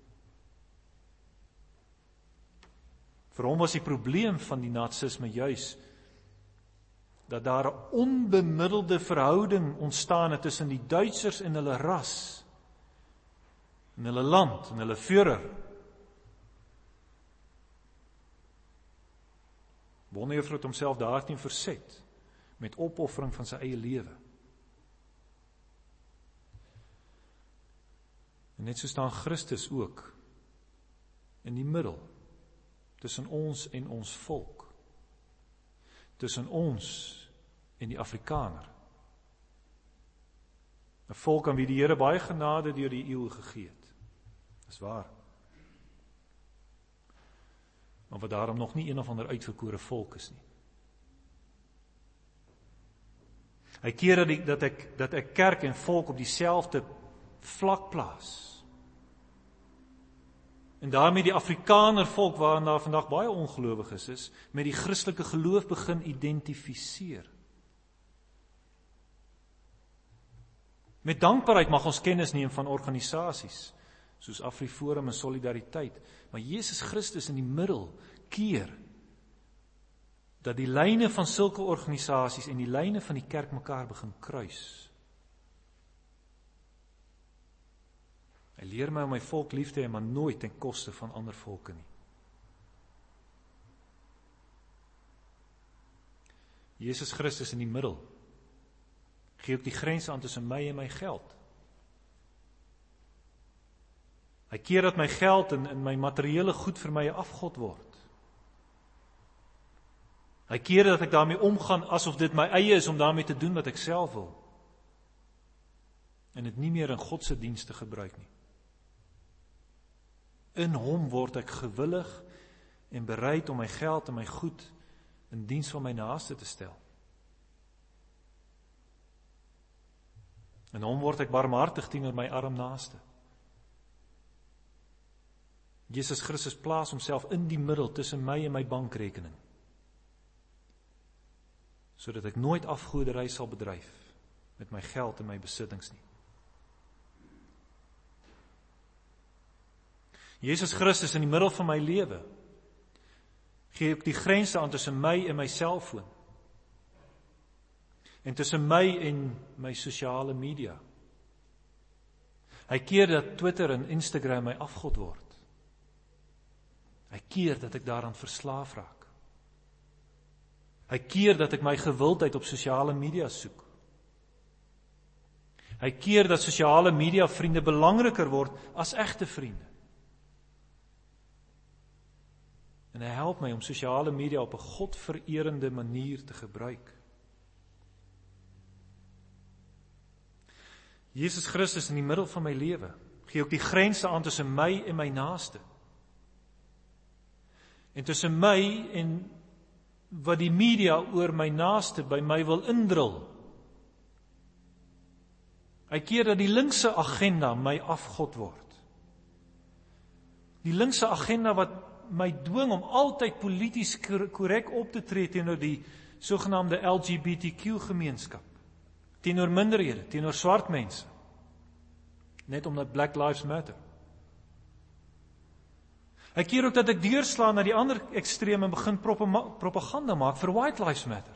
Vir hom was die probleem van die nazisme juis dat daar 'n onbemiddelde verhouding ontstaan het tussen die Duitsers en hulle ras, en hulle land, en hulle Führer. Bonhoeffer het homself daarteen verset, met opoffering van sy eie lewe. En net so staan Christus ook in die middel, tussen ons en ons volk, tussen ons en die Afrikaner. 'n Volk aan wie die Here baie genade deur die eeue gegee het. Dis waar. Maar wat daarom nog nie een of ander uitverkore volk is nie. Hy keer dat ek, dat ek, dat ek kerk en volk op dieselfde vlak plaas. En daarmee die Afrikaner volk, waarin daar vandag baie ongelowiges is, met die Christelike geloof begin identifiseer. Met dankbaarheid mag ons kennis neem van organisasies, soos AfriForum en Solidariteit, maar Jesus Christus in die middel keer dat die lyne van sulke organisasies en die lyne van die kerk mekaar begin kruis. Hy leer my om my volk lief te hê, maar nooit ten koste van ander volke nie. Jesus Christus in die middel gee ook die grense aan tussen my en my geld. Hy keer dat my geld en, en my materiële goed vir my 'n afgod word. Hy keer dat ek daarmee omgaan asof dit my eie is om daarmee te doen wat ek self wil. En dit nie meer in God se diens te gebruik nie. In hom word ek gewillig en bereid om my geld en my goed in diens van my naaste te stel. In hom word ek barmhartig teenoor my arm naaste. Jesus Christus plaas homself in die middel tussen my en my bankrekening, sodat ek nooit afgoderry sal bedryf met my geld en my besittings nie. Jesus Christus in die middel van my lewe gee ook die grense aan tussen my en my selfoon, en tussen my en my sosiale media. Hy keer dat Twitter en Instagram my afgod word. Hy keer dat ek daaraan verslaaf raak. Hy keer dat ek my gewildheid op sosiale media soek. Hy keer dat sosiale media vriende belangriker word as egte vriende. En hy help my om sosiale media op 'n godvererende manier te gebruik. Jesus Christus in die middel van my lewe gee ook die grense aan tussen my en my naaste. En tussen my en wat die media oor my naaste by my wil indrul. Hy keer dat die linkse agenda my afgod word. Die linkse agenda wat my dwing om altyd polities korrek op te tree teenoor die sogenaamde L G B T Q gemeenskap, teenoor minderhede, teenoor swart mense, net omdat Black Lives Matter. Hy keer ook dat ek deurslaan na die ander ekstreem en begin propaganda maak vir White Lives Matter.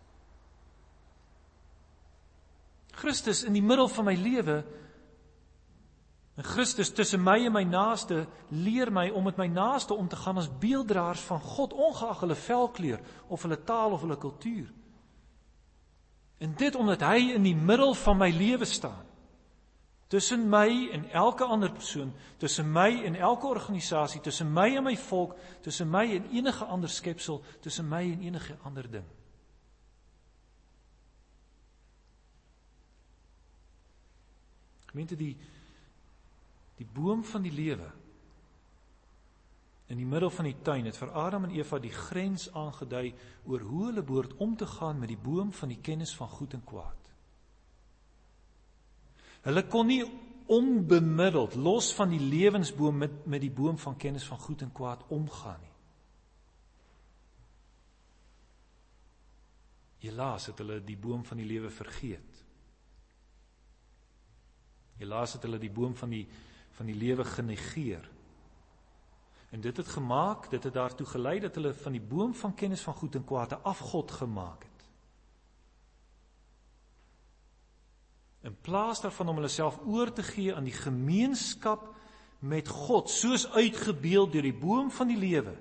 Christus in die middel van my lewe, en Christus tussen my en my naaste, leer my om met my naaste om te gaan as beelddraers van God, ongeag hulle velkleur, of hulle taal of hulle kultuur. En dit omdat hy in die middel van my lewe staan, Tussen my en elke ander persoon, tussen my en elke organisasie, tussen my en my volk, tussen my en enige ander skepsel, tussen my en enige ander ding. Gemeente, die, die boom van die lewe in die middel van die tuin het vir Adam en Eva die grens aangedui oor hoe hulle behoort om te gaan met die boom van die kennis van goed en kwaad. Hulle kon nie onbemiddeld, los van die lewensboom met, met die boom van kennis van goed en kwaad omgaan nie. Helaas het hulle die boom van die lewe vergeet. Helaas het hulle die boom van die, van die lewe genegeer. En dit het gemaak, dit het daartoe gelei dat hulle van die boom van kennis van goed en kwaad 'n afgod gemaak het. In plaas daarvan om hulle self oor te gee aan die gemeenskap met God, soos uitgebeeld deur die boom van die lewe,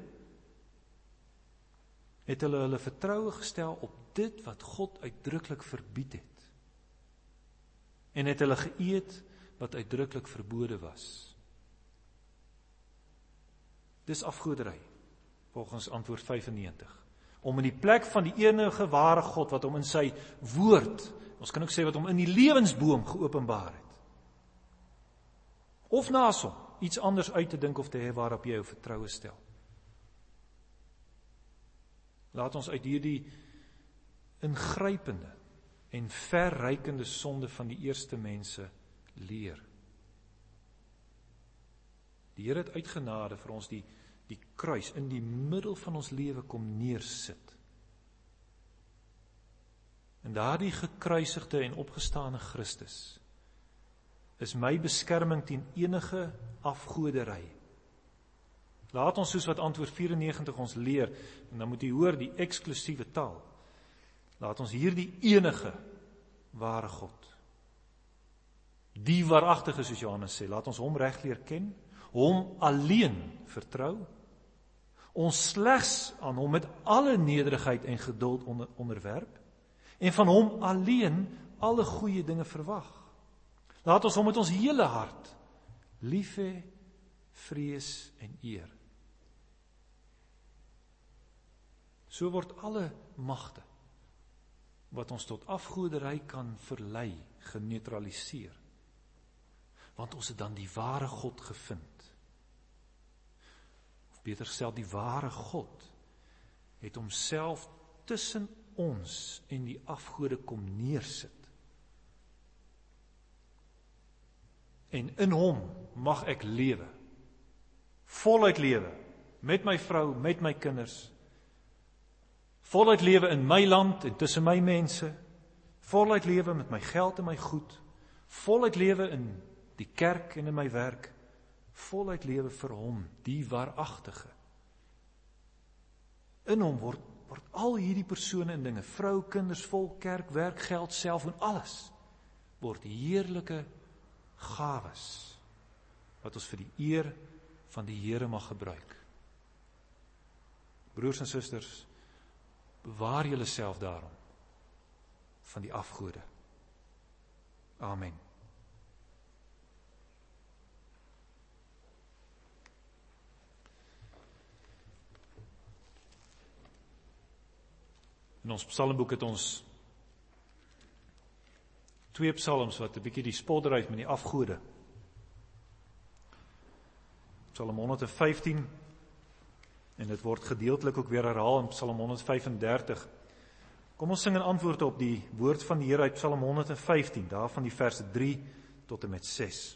het hulle hulle vertroue gestel op dit wat God uitdruklik verbied het. En het hulle geëet wat uitdruklik verbode was. Dis afgoderry, volgens antwoord vyfennegentig. Om in die plek van die enige ware God, wat hom in sy woord, ons kan ook sê wat hom in die lewensboom geopenbaar het, of naas hom, iets anders uit te dink of te hê waarop jy jou vertroue stel. Laat ons uit hierdie ingrypende en verrykende sonde van die eerste mense leer. Die Here het uit genade vir ons die, die kruis in die middel van ons lewe kom neersit. En daardie gekruisigde en opgestane Christus is my beskerming teen enige afgoderry. Laat ons soos wat antwoord vyfennegentig ons leer, en dan moet jy hoor die eksklusiewe taal, laat ons hierdie enige ware God, die waaragtige soos Johannes sê, laat ons hom reg leer ken, hom alleen vertrou, ons slegs aan hom met alle nederigheid en geduld onder, onderwerp, en van hom alleen alle goeie dinge verwag. Laat ons hom met ons hele hart lief hê, vrees en eer. So word alle magte wat ons tot afgoderry kan verlei, geneutraliseer. Want ons het dan die ware God gevind. Of beter gestel, die ware God het homself tussen ons en die afgode kom neersit. En in hom mag ek lewe, voluit lewe, met my vrou, met my kinders, voluit lewe in my land en tussen my mense, voluit lewe met my geld en my goed, voluit lewe in die kerk en in my werk, voluit lewe vir hom, die waaragtige. In hom word, word al hierdie persone en dinge, vrou, kinders, volk, kerk, werk, geld, self en alles, word heerlike gawes, wat ons vir die eer van die Here mag gebruik. Broers en susters, bewaar julle self daarom van die afgode. Amen. In ons psalmboek het ons twee psalms wat 'n bietjie die spot dryf met die afgode. Psalm honderdvyftien, en dit word gedeeltelik ook weer herhaal in Psalm honderdvyfendertig. Kom ons sing in antwoord op die woord van die Here uit Psalm honderdvyftien, daarvan die verse drie tot en met ses.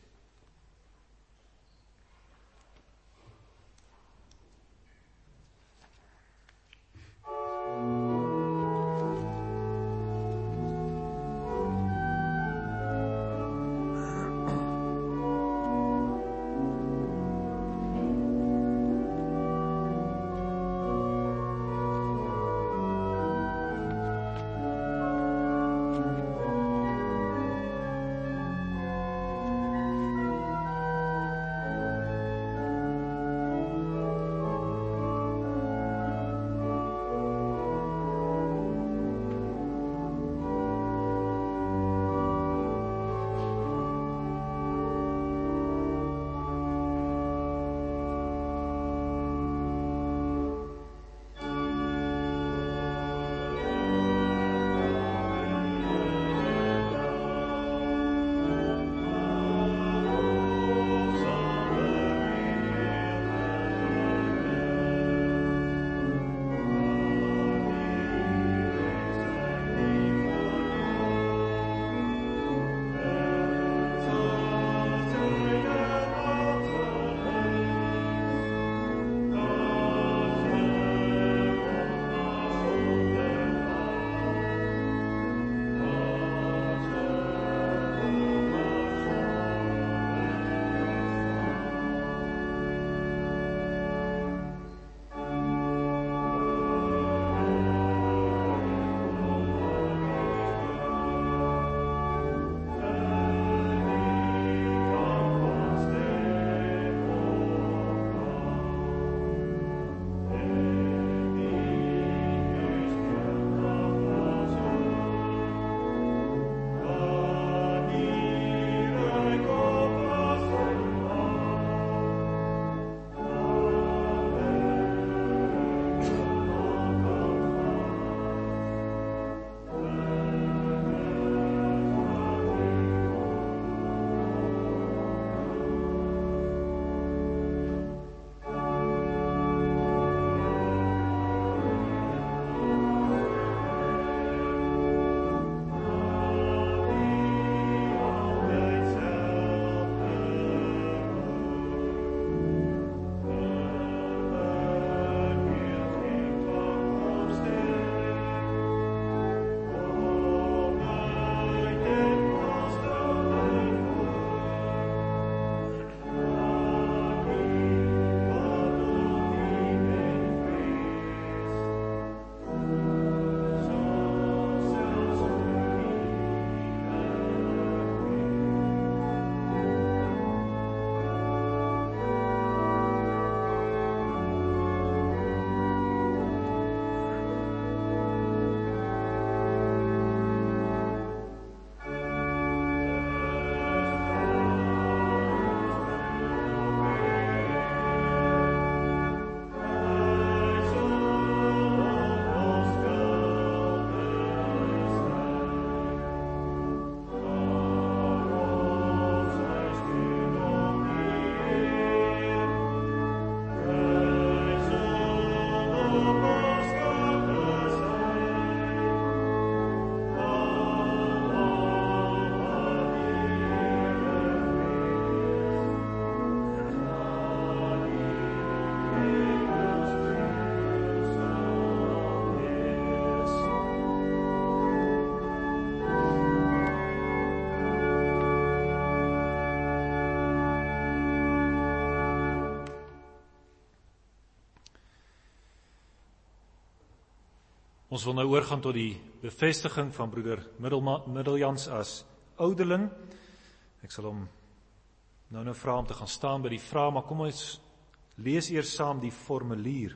Ons wil nou oorgaan tot die bevestiging van broeder Middelma- Middeljans as ouderling. Ek sal hom nou nou vra om te gaan staan by die vraag, maar kom ons lees eers saam die formulier.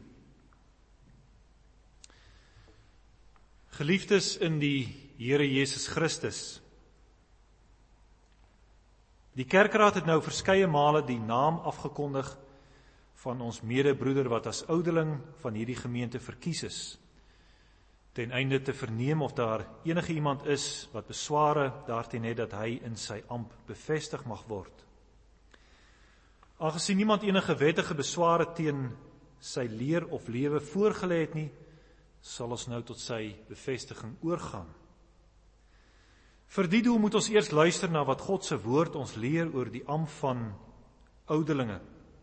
Geliefdes in die Here Jesus Christus, die kerkraad het nou verskeie male die naam afgekondig van ons medebroeder wat as ouderling van hierdie gemeente verkies is, ten einde te verneem of daar enige iemand is wat besware daarteen het dat hy in sy ampt bevestig mag word. Aangesien niemand enige wettige besware teen sy leer of lewe voorgelê het nie, sal ons nou tot sy bevestiging oorgaan. Vir die doel moet ons eers luister na wat God se woord ons leer oor die ampt van ouderlinge.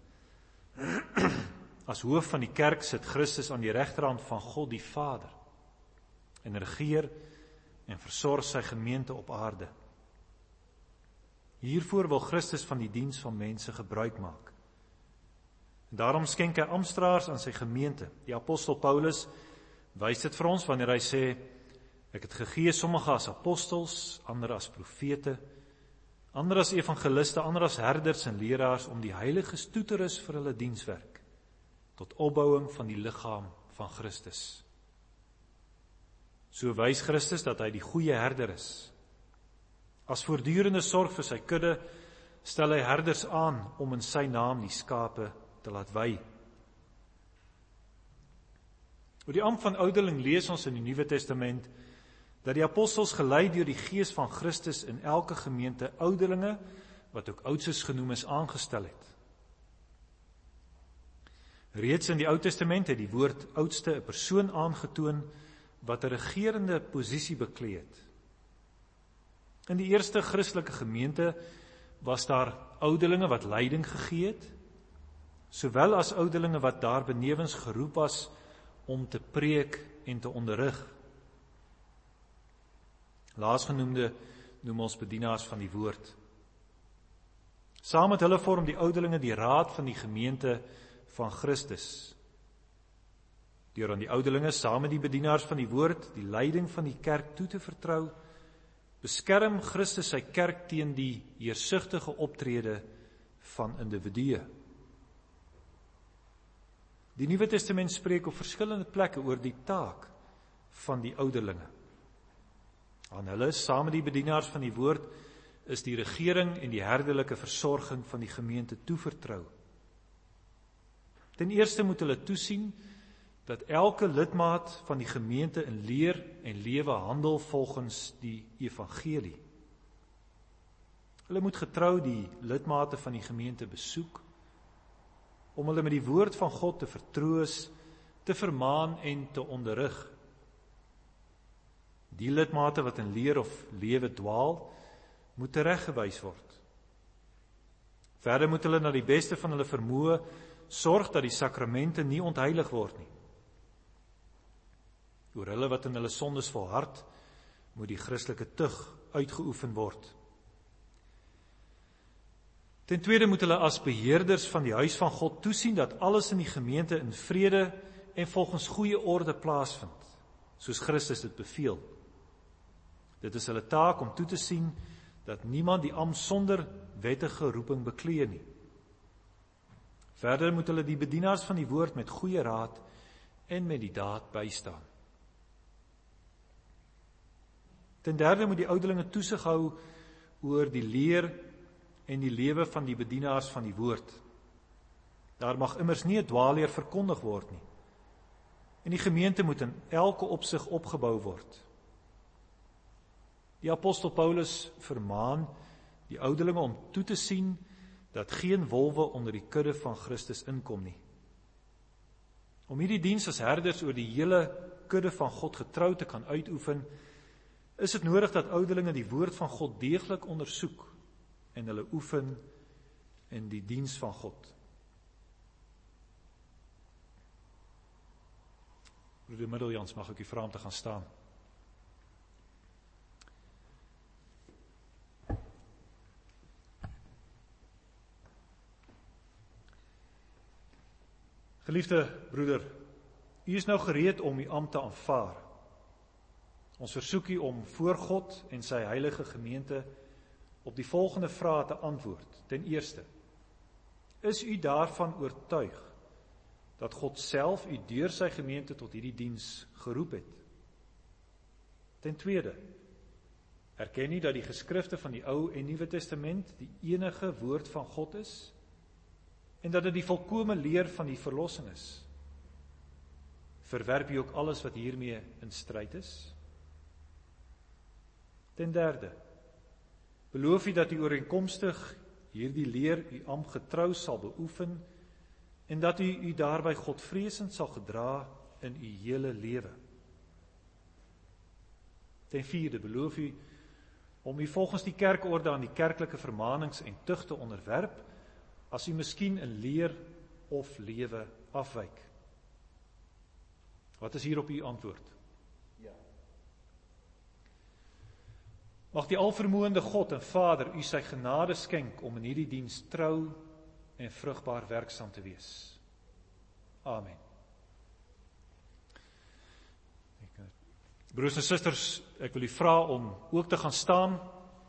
As hoof van die kerk sit Christus aan die regterhand van God die Vader en regeer en versorg sy gemeente op aarde. Hiervoor wil Christus van die diens van mense gebruik maak. En daarom skenk hy amptdraers aan sy gemeente. Die apostel Paulus wys dit vir ons wanneer hy sê, ek het gegee sommige as apostels, ander as profete, ander as evangeliste, ander as herders en leraars om die heiliges toe te rus vir hulle dienswerk, tot opbouing van die liggaam van Christus. So wys Christus dat hy die goeie herder is. As voortdurende sorg vir sy kudde, stel hy herders aan om in sy naam die skape te laat wei. Oor die ampt van ouderling lees ons in die Nuwe Testament dat die apostels gelei deur die Gees van Christus in elke gemeente ouderlinge, wat ook oudses genoem is, aangestel het. Reeds in die Ou Testament het die woord oudste 'n persoon aangetoon wat 'n regerende posisie beklee het. In die eerste Christelike gemeente was daar ouderlinge wat leiding gegee het, sowel as ouderlinge wat daar benewens geroep was om te preek en te onderrig. Laasgenoemde noem ons bedienaars van die woord. Saam met hulle vorm die ouderlinge die raad van die gemeente van Christus. Deur aan die ouderlinge saam met die bedienaars van die woord die leiding van die kerk toe te vertrou, beskerm Christus sy kerk teen die heersugtige optrede van individue. Die Nuwe Testament spreek op verskillende plekke oor die taak van die ouderlinge. Aan hulle, saam met die bedienaars van die woord, is die regering en die herderlike versorging van die gemeente toevertrou. Ten eerste moet hulle toesien dat elke lidmaat van die gemeente in leer en lewe handel volgens die evangelie. Hulle moet getrou die lidmate van die gemeente besoek, om hulle met die woord van God te vertroos, te vermaan en te onderrig. Die lidmate wat in leer of lewe dwaal, moet tereggewys word. Verder moet hulle na die beste van hulle vermoë sorg dat die sakramente nie ontheilig word nie. Oor hulle wat in hulle sondes volhard, moet die Christelike tug uitgeoefen word. Ten tweede moet hulle as beheerders van die huis van God toesien dat alles in die gemeente in vrede en volgens goeie orde plaasvind, soos Christus dit beveel. Dit is hulle taak om toe te sien dat niemand die ampt sonder wettige roeping beklee nie. Verder moet hulle die bedienaars van die woord met goeie raad en met die daad bystaan. Ten derde moet die ouderlinge toesig hou oor die leer en die lewe van die bedienaars van die woord. Daar mag immers nie 'n dwaalleer verkondig word nie. En die gemeente moet in elke opsig opgebou word. Die apostel Paulus vermaan die ouderlinge om toe te sien dat geen wolwe onder die kudde van Christus inkom nie. Om hierdie diens as herders oor die hele kudde van God getrou te kan uitoefen, is dit nodig dat ouderlinge die woord van God deeglik ondersoek en hulle oefen in die diens van God. Broeder Middeljans, mag ek u vra om te gaan staan? Geliefde broeder, u is nou gereed om u ampt te aanvaar. Ons versoek U om voor God en sy heilige gemeente op die volgende vrae te antwoord. Ten eerste, is U daarvan oortuig dat God self U deur sy gemeente tot hierdie diens geroep het? Ten tweede, erken U dat die geskrifte van die Ou en Nuwe Testament die enige woord van God is en dat dit die volkome leer van die verlossing is? Verwerp U ook alles wat hiermee in stryd is? Ten derde, beloof U dat U ooreenkomstig hierdie leer U amp getrou sal beoefen en dat U U daarby godvreesend sal gedra in U hele lewe? Ten vierde, beloof U om U volgens die kerkorde aan die kerklike vermanings en tug te onderwerp as U miskien in leer of lewe afwyk? Wat is hier op U antwoord? Ja. Mag die alvermoënde God en Vader U sy genade skenk om in hierdie diens trou en vrugbaar werksaam te wees. Amen. Broers en susters, ek wil U vra om ook te gaan staan.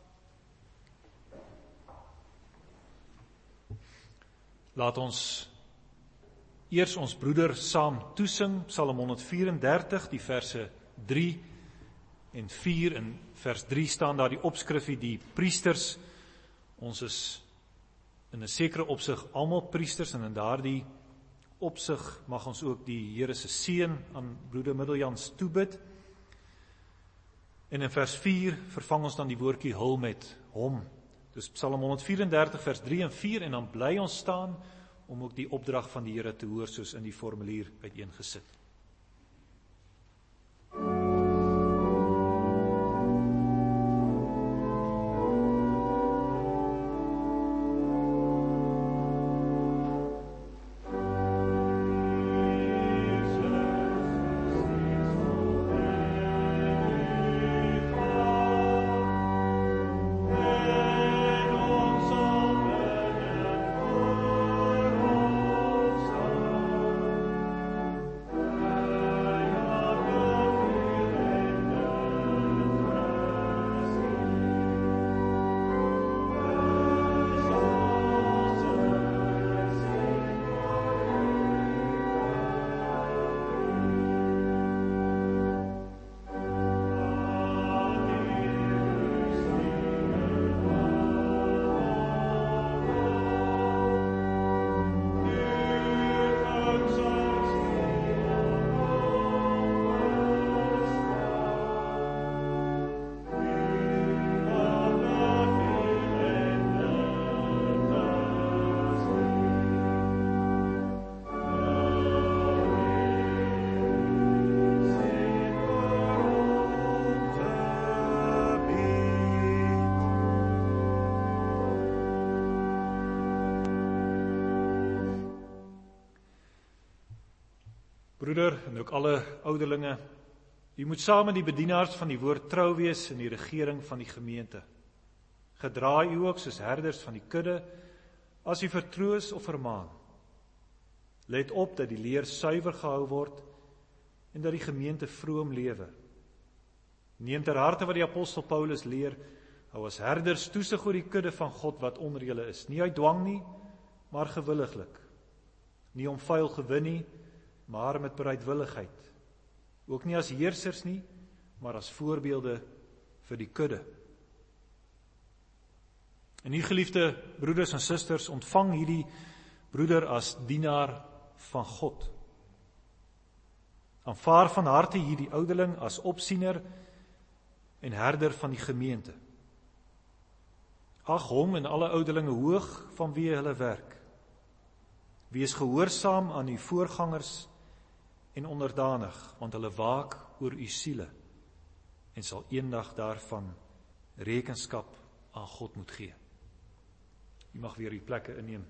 Laat ons eers ons broeder saam toesing, Psalm honderd vyf-en-dertig, die verse drie en vier. In vers drie staan daar die opskrifie, die priesters. Ons is in 'n sekere opsig almal priesters, en in daardie opsig mag ons ook die Here se seën aan broeder Middeljans toebid. En in vers vier vervang ons dan die woordjie hul met hom. Dus Psalm honderd vyf-en-dertig vers drie en vier, en dan bly ons staan om ook die opdrag van die Here te hoor soos in die formulier uiteengesit. Broeder en ook alle ouderlinge, u moet saam met die bedienaars van die woord trou wees in die regering van die gemeente. Gedra u ook soos herders van die kudde, as u vertroos of vermaan. Let op dat die leer suiwer gehou word en dat die gemeente vroom lewe. Neem ter harte wat die apostel Paulus leer, hou as herders toesig oor die kudde van God wat onder julle is, nie uit dwang nie, maar gewilliglik. Nie om vuil gewin nie, maar met bereidwilligheid. Ook nie as heersers nie, maar as voorbeelde vir die kudde. En u geliefde broeders en susters, ontvang hierdie broeder as dienaar van God. Aanvaar van harte hierdie ouderling as opsiener en herder van die gemeente. Ag hom en alle ouderlinge hoog vanweë hulle werk. Wees gehoorsaam aan u voorgangers en onderdanig, want hulle waak oor u siele en sal eendag daarvan rekenskap aan God moet gee. U mag weer u plekke inneem.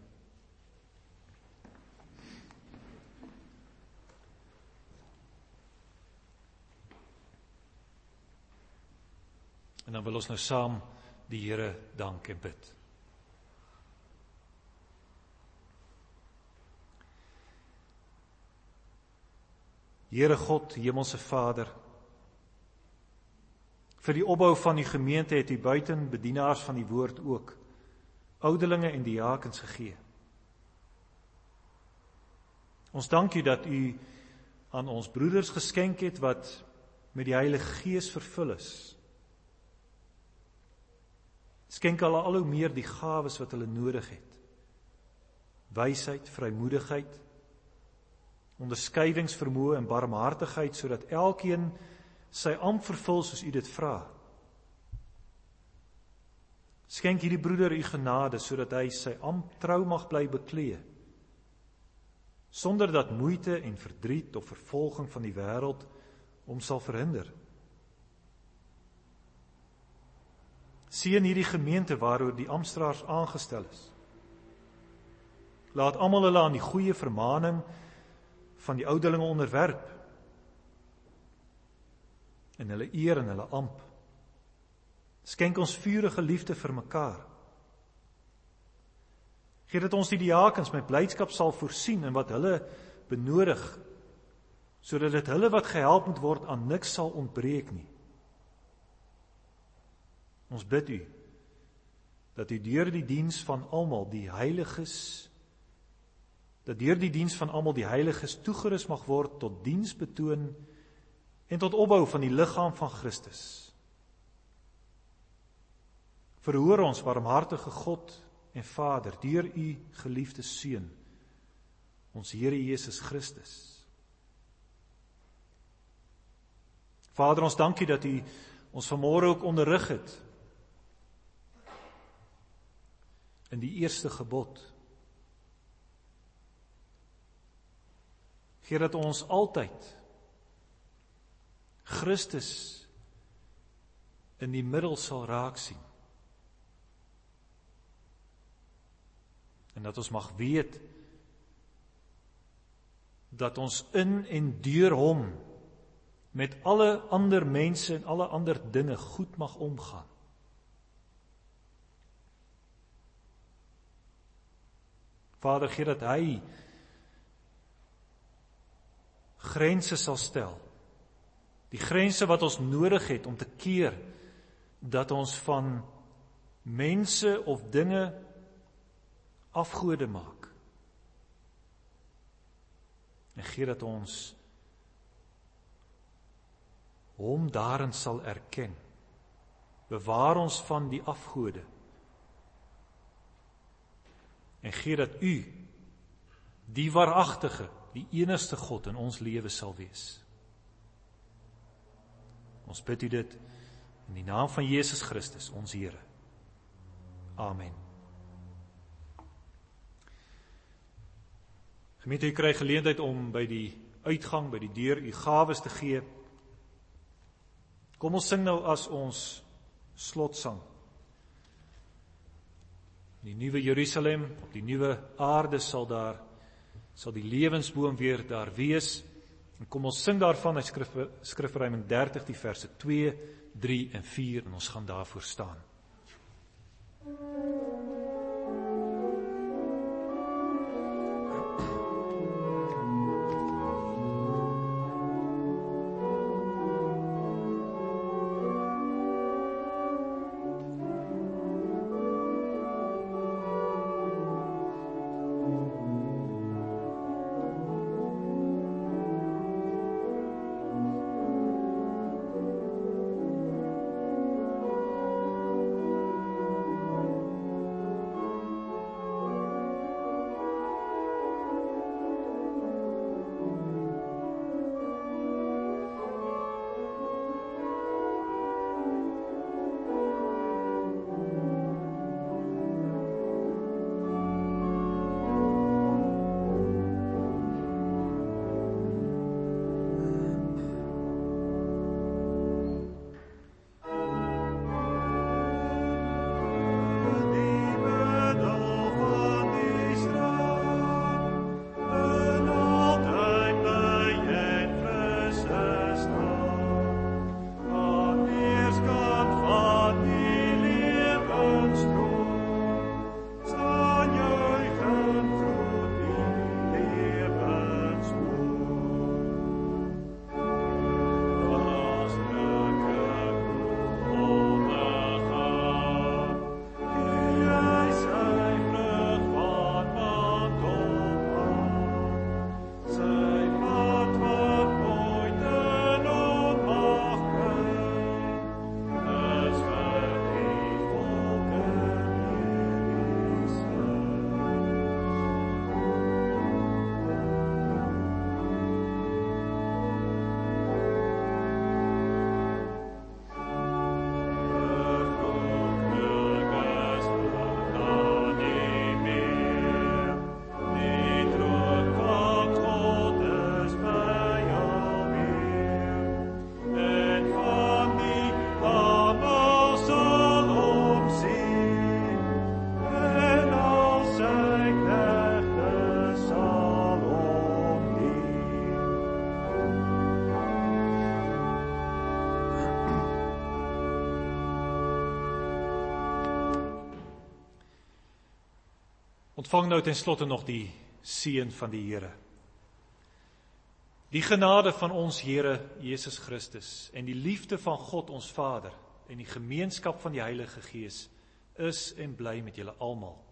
En dan wil ons nou saam die Here dank en bid. Here God, Hemelse Vader, Vir die opbou van die gemeente het U buiten bedienaars van die woord ook ouderlinge en diakens gegee. Ons dank U dat U aan ons broeders geskenk het wat met die Heilige Gees vervul is. Skenk hulle al hoe meer die gawes wat hulle nodig het. Wysheid, vrymoedigheid, onderskeidingsvermoë en barmhartigheid, sodat elkeen sy ampt vervul soos U dit vra. Skenk hierdie broeder U genade, sodat hy sy ampt trou mag bly beklee, sonder dat moeite en verdriet of vervolging van die wêreld hom sal verhinder. Seën hierdie gemeente waaroor die amptdraers aangestel is. Laat almal hulle aan die goeie vermaning van die ouderlinge onderwerp, en hulle eer en hulle amp. Skenk ons vurige liefde vir mekaar. Gee dat ons die diakens met blydskap sal voorsien in wat hulle benodig, sodat dit hulle wat gehelp moet word aan niks sal ontbreek nie. Ons bid U, dat U deur die diens van almal die heiliges, dat deur die diens van almal die heiliges toegerus mag word tot diens betoon en tot opbou van die liggaam van Christus. Verhoor ons, barmhartige God en Vader, deur U geliefde Seun, ons Here Jesus Christus. Vader, ons dank U dat U ons vanmôre ook onderrig het in die eerste gebod. Gee dat ons altyd Christus in die middel sal raak sien. En dat ons mag weet dat ons in en deur hom met alle ander mense en alle ander dinge goed mag omgaan. Vader, gee dat hy grense sal stel. Die grense wat ons nodig het om te keer dat ons van mense of dinge afgode maak. En gee dat ons hom daarin sal erken. Bewaar ons van die afgode. En gee dat U, die waaragtige, die enigste God in ons lewe sal wees. Ons bid U dit in die naam van Jesus Christus, ons Here. Amen. Gemeente, U kry geleentheid om by die uitgang, by die deur, U gawes te gee. Kom ons sing nou as ons slotsang. Die nuwe Jerusalem, op die nuwe aarde sal daar, sal die lewensboom weer daar wees. En kom ons sing daarvan uit skrif, skrifruiming dertig, die verse twee, drie en vier, en ons gaan daarvoor staan. Ontvang nou ten slotte nog die seën van die Here. Die genade van ons Here Jesus Christus en die liefde van God ons Vader en die gemeenskap van die Heilige Gees is en bly met julle almal.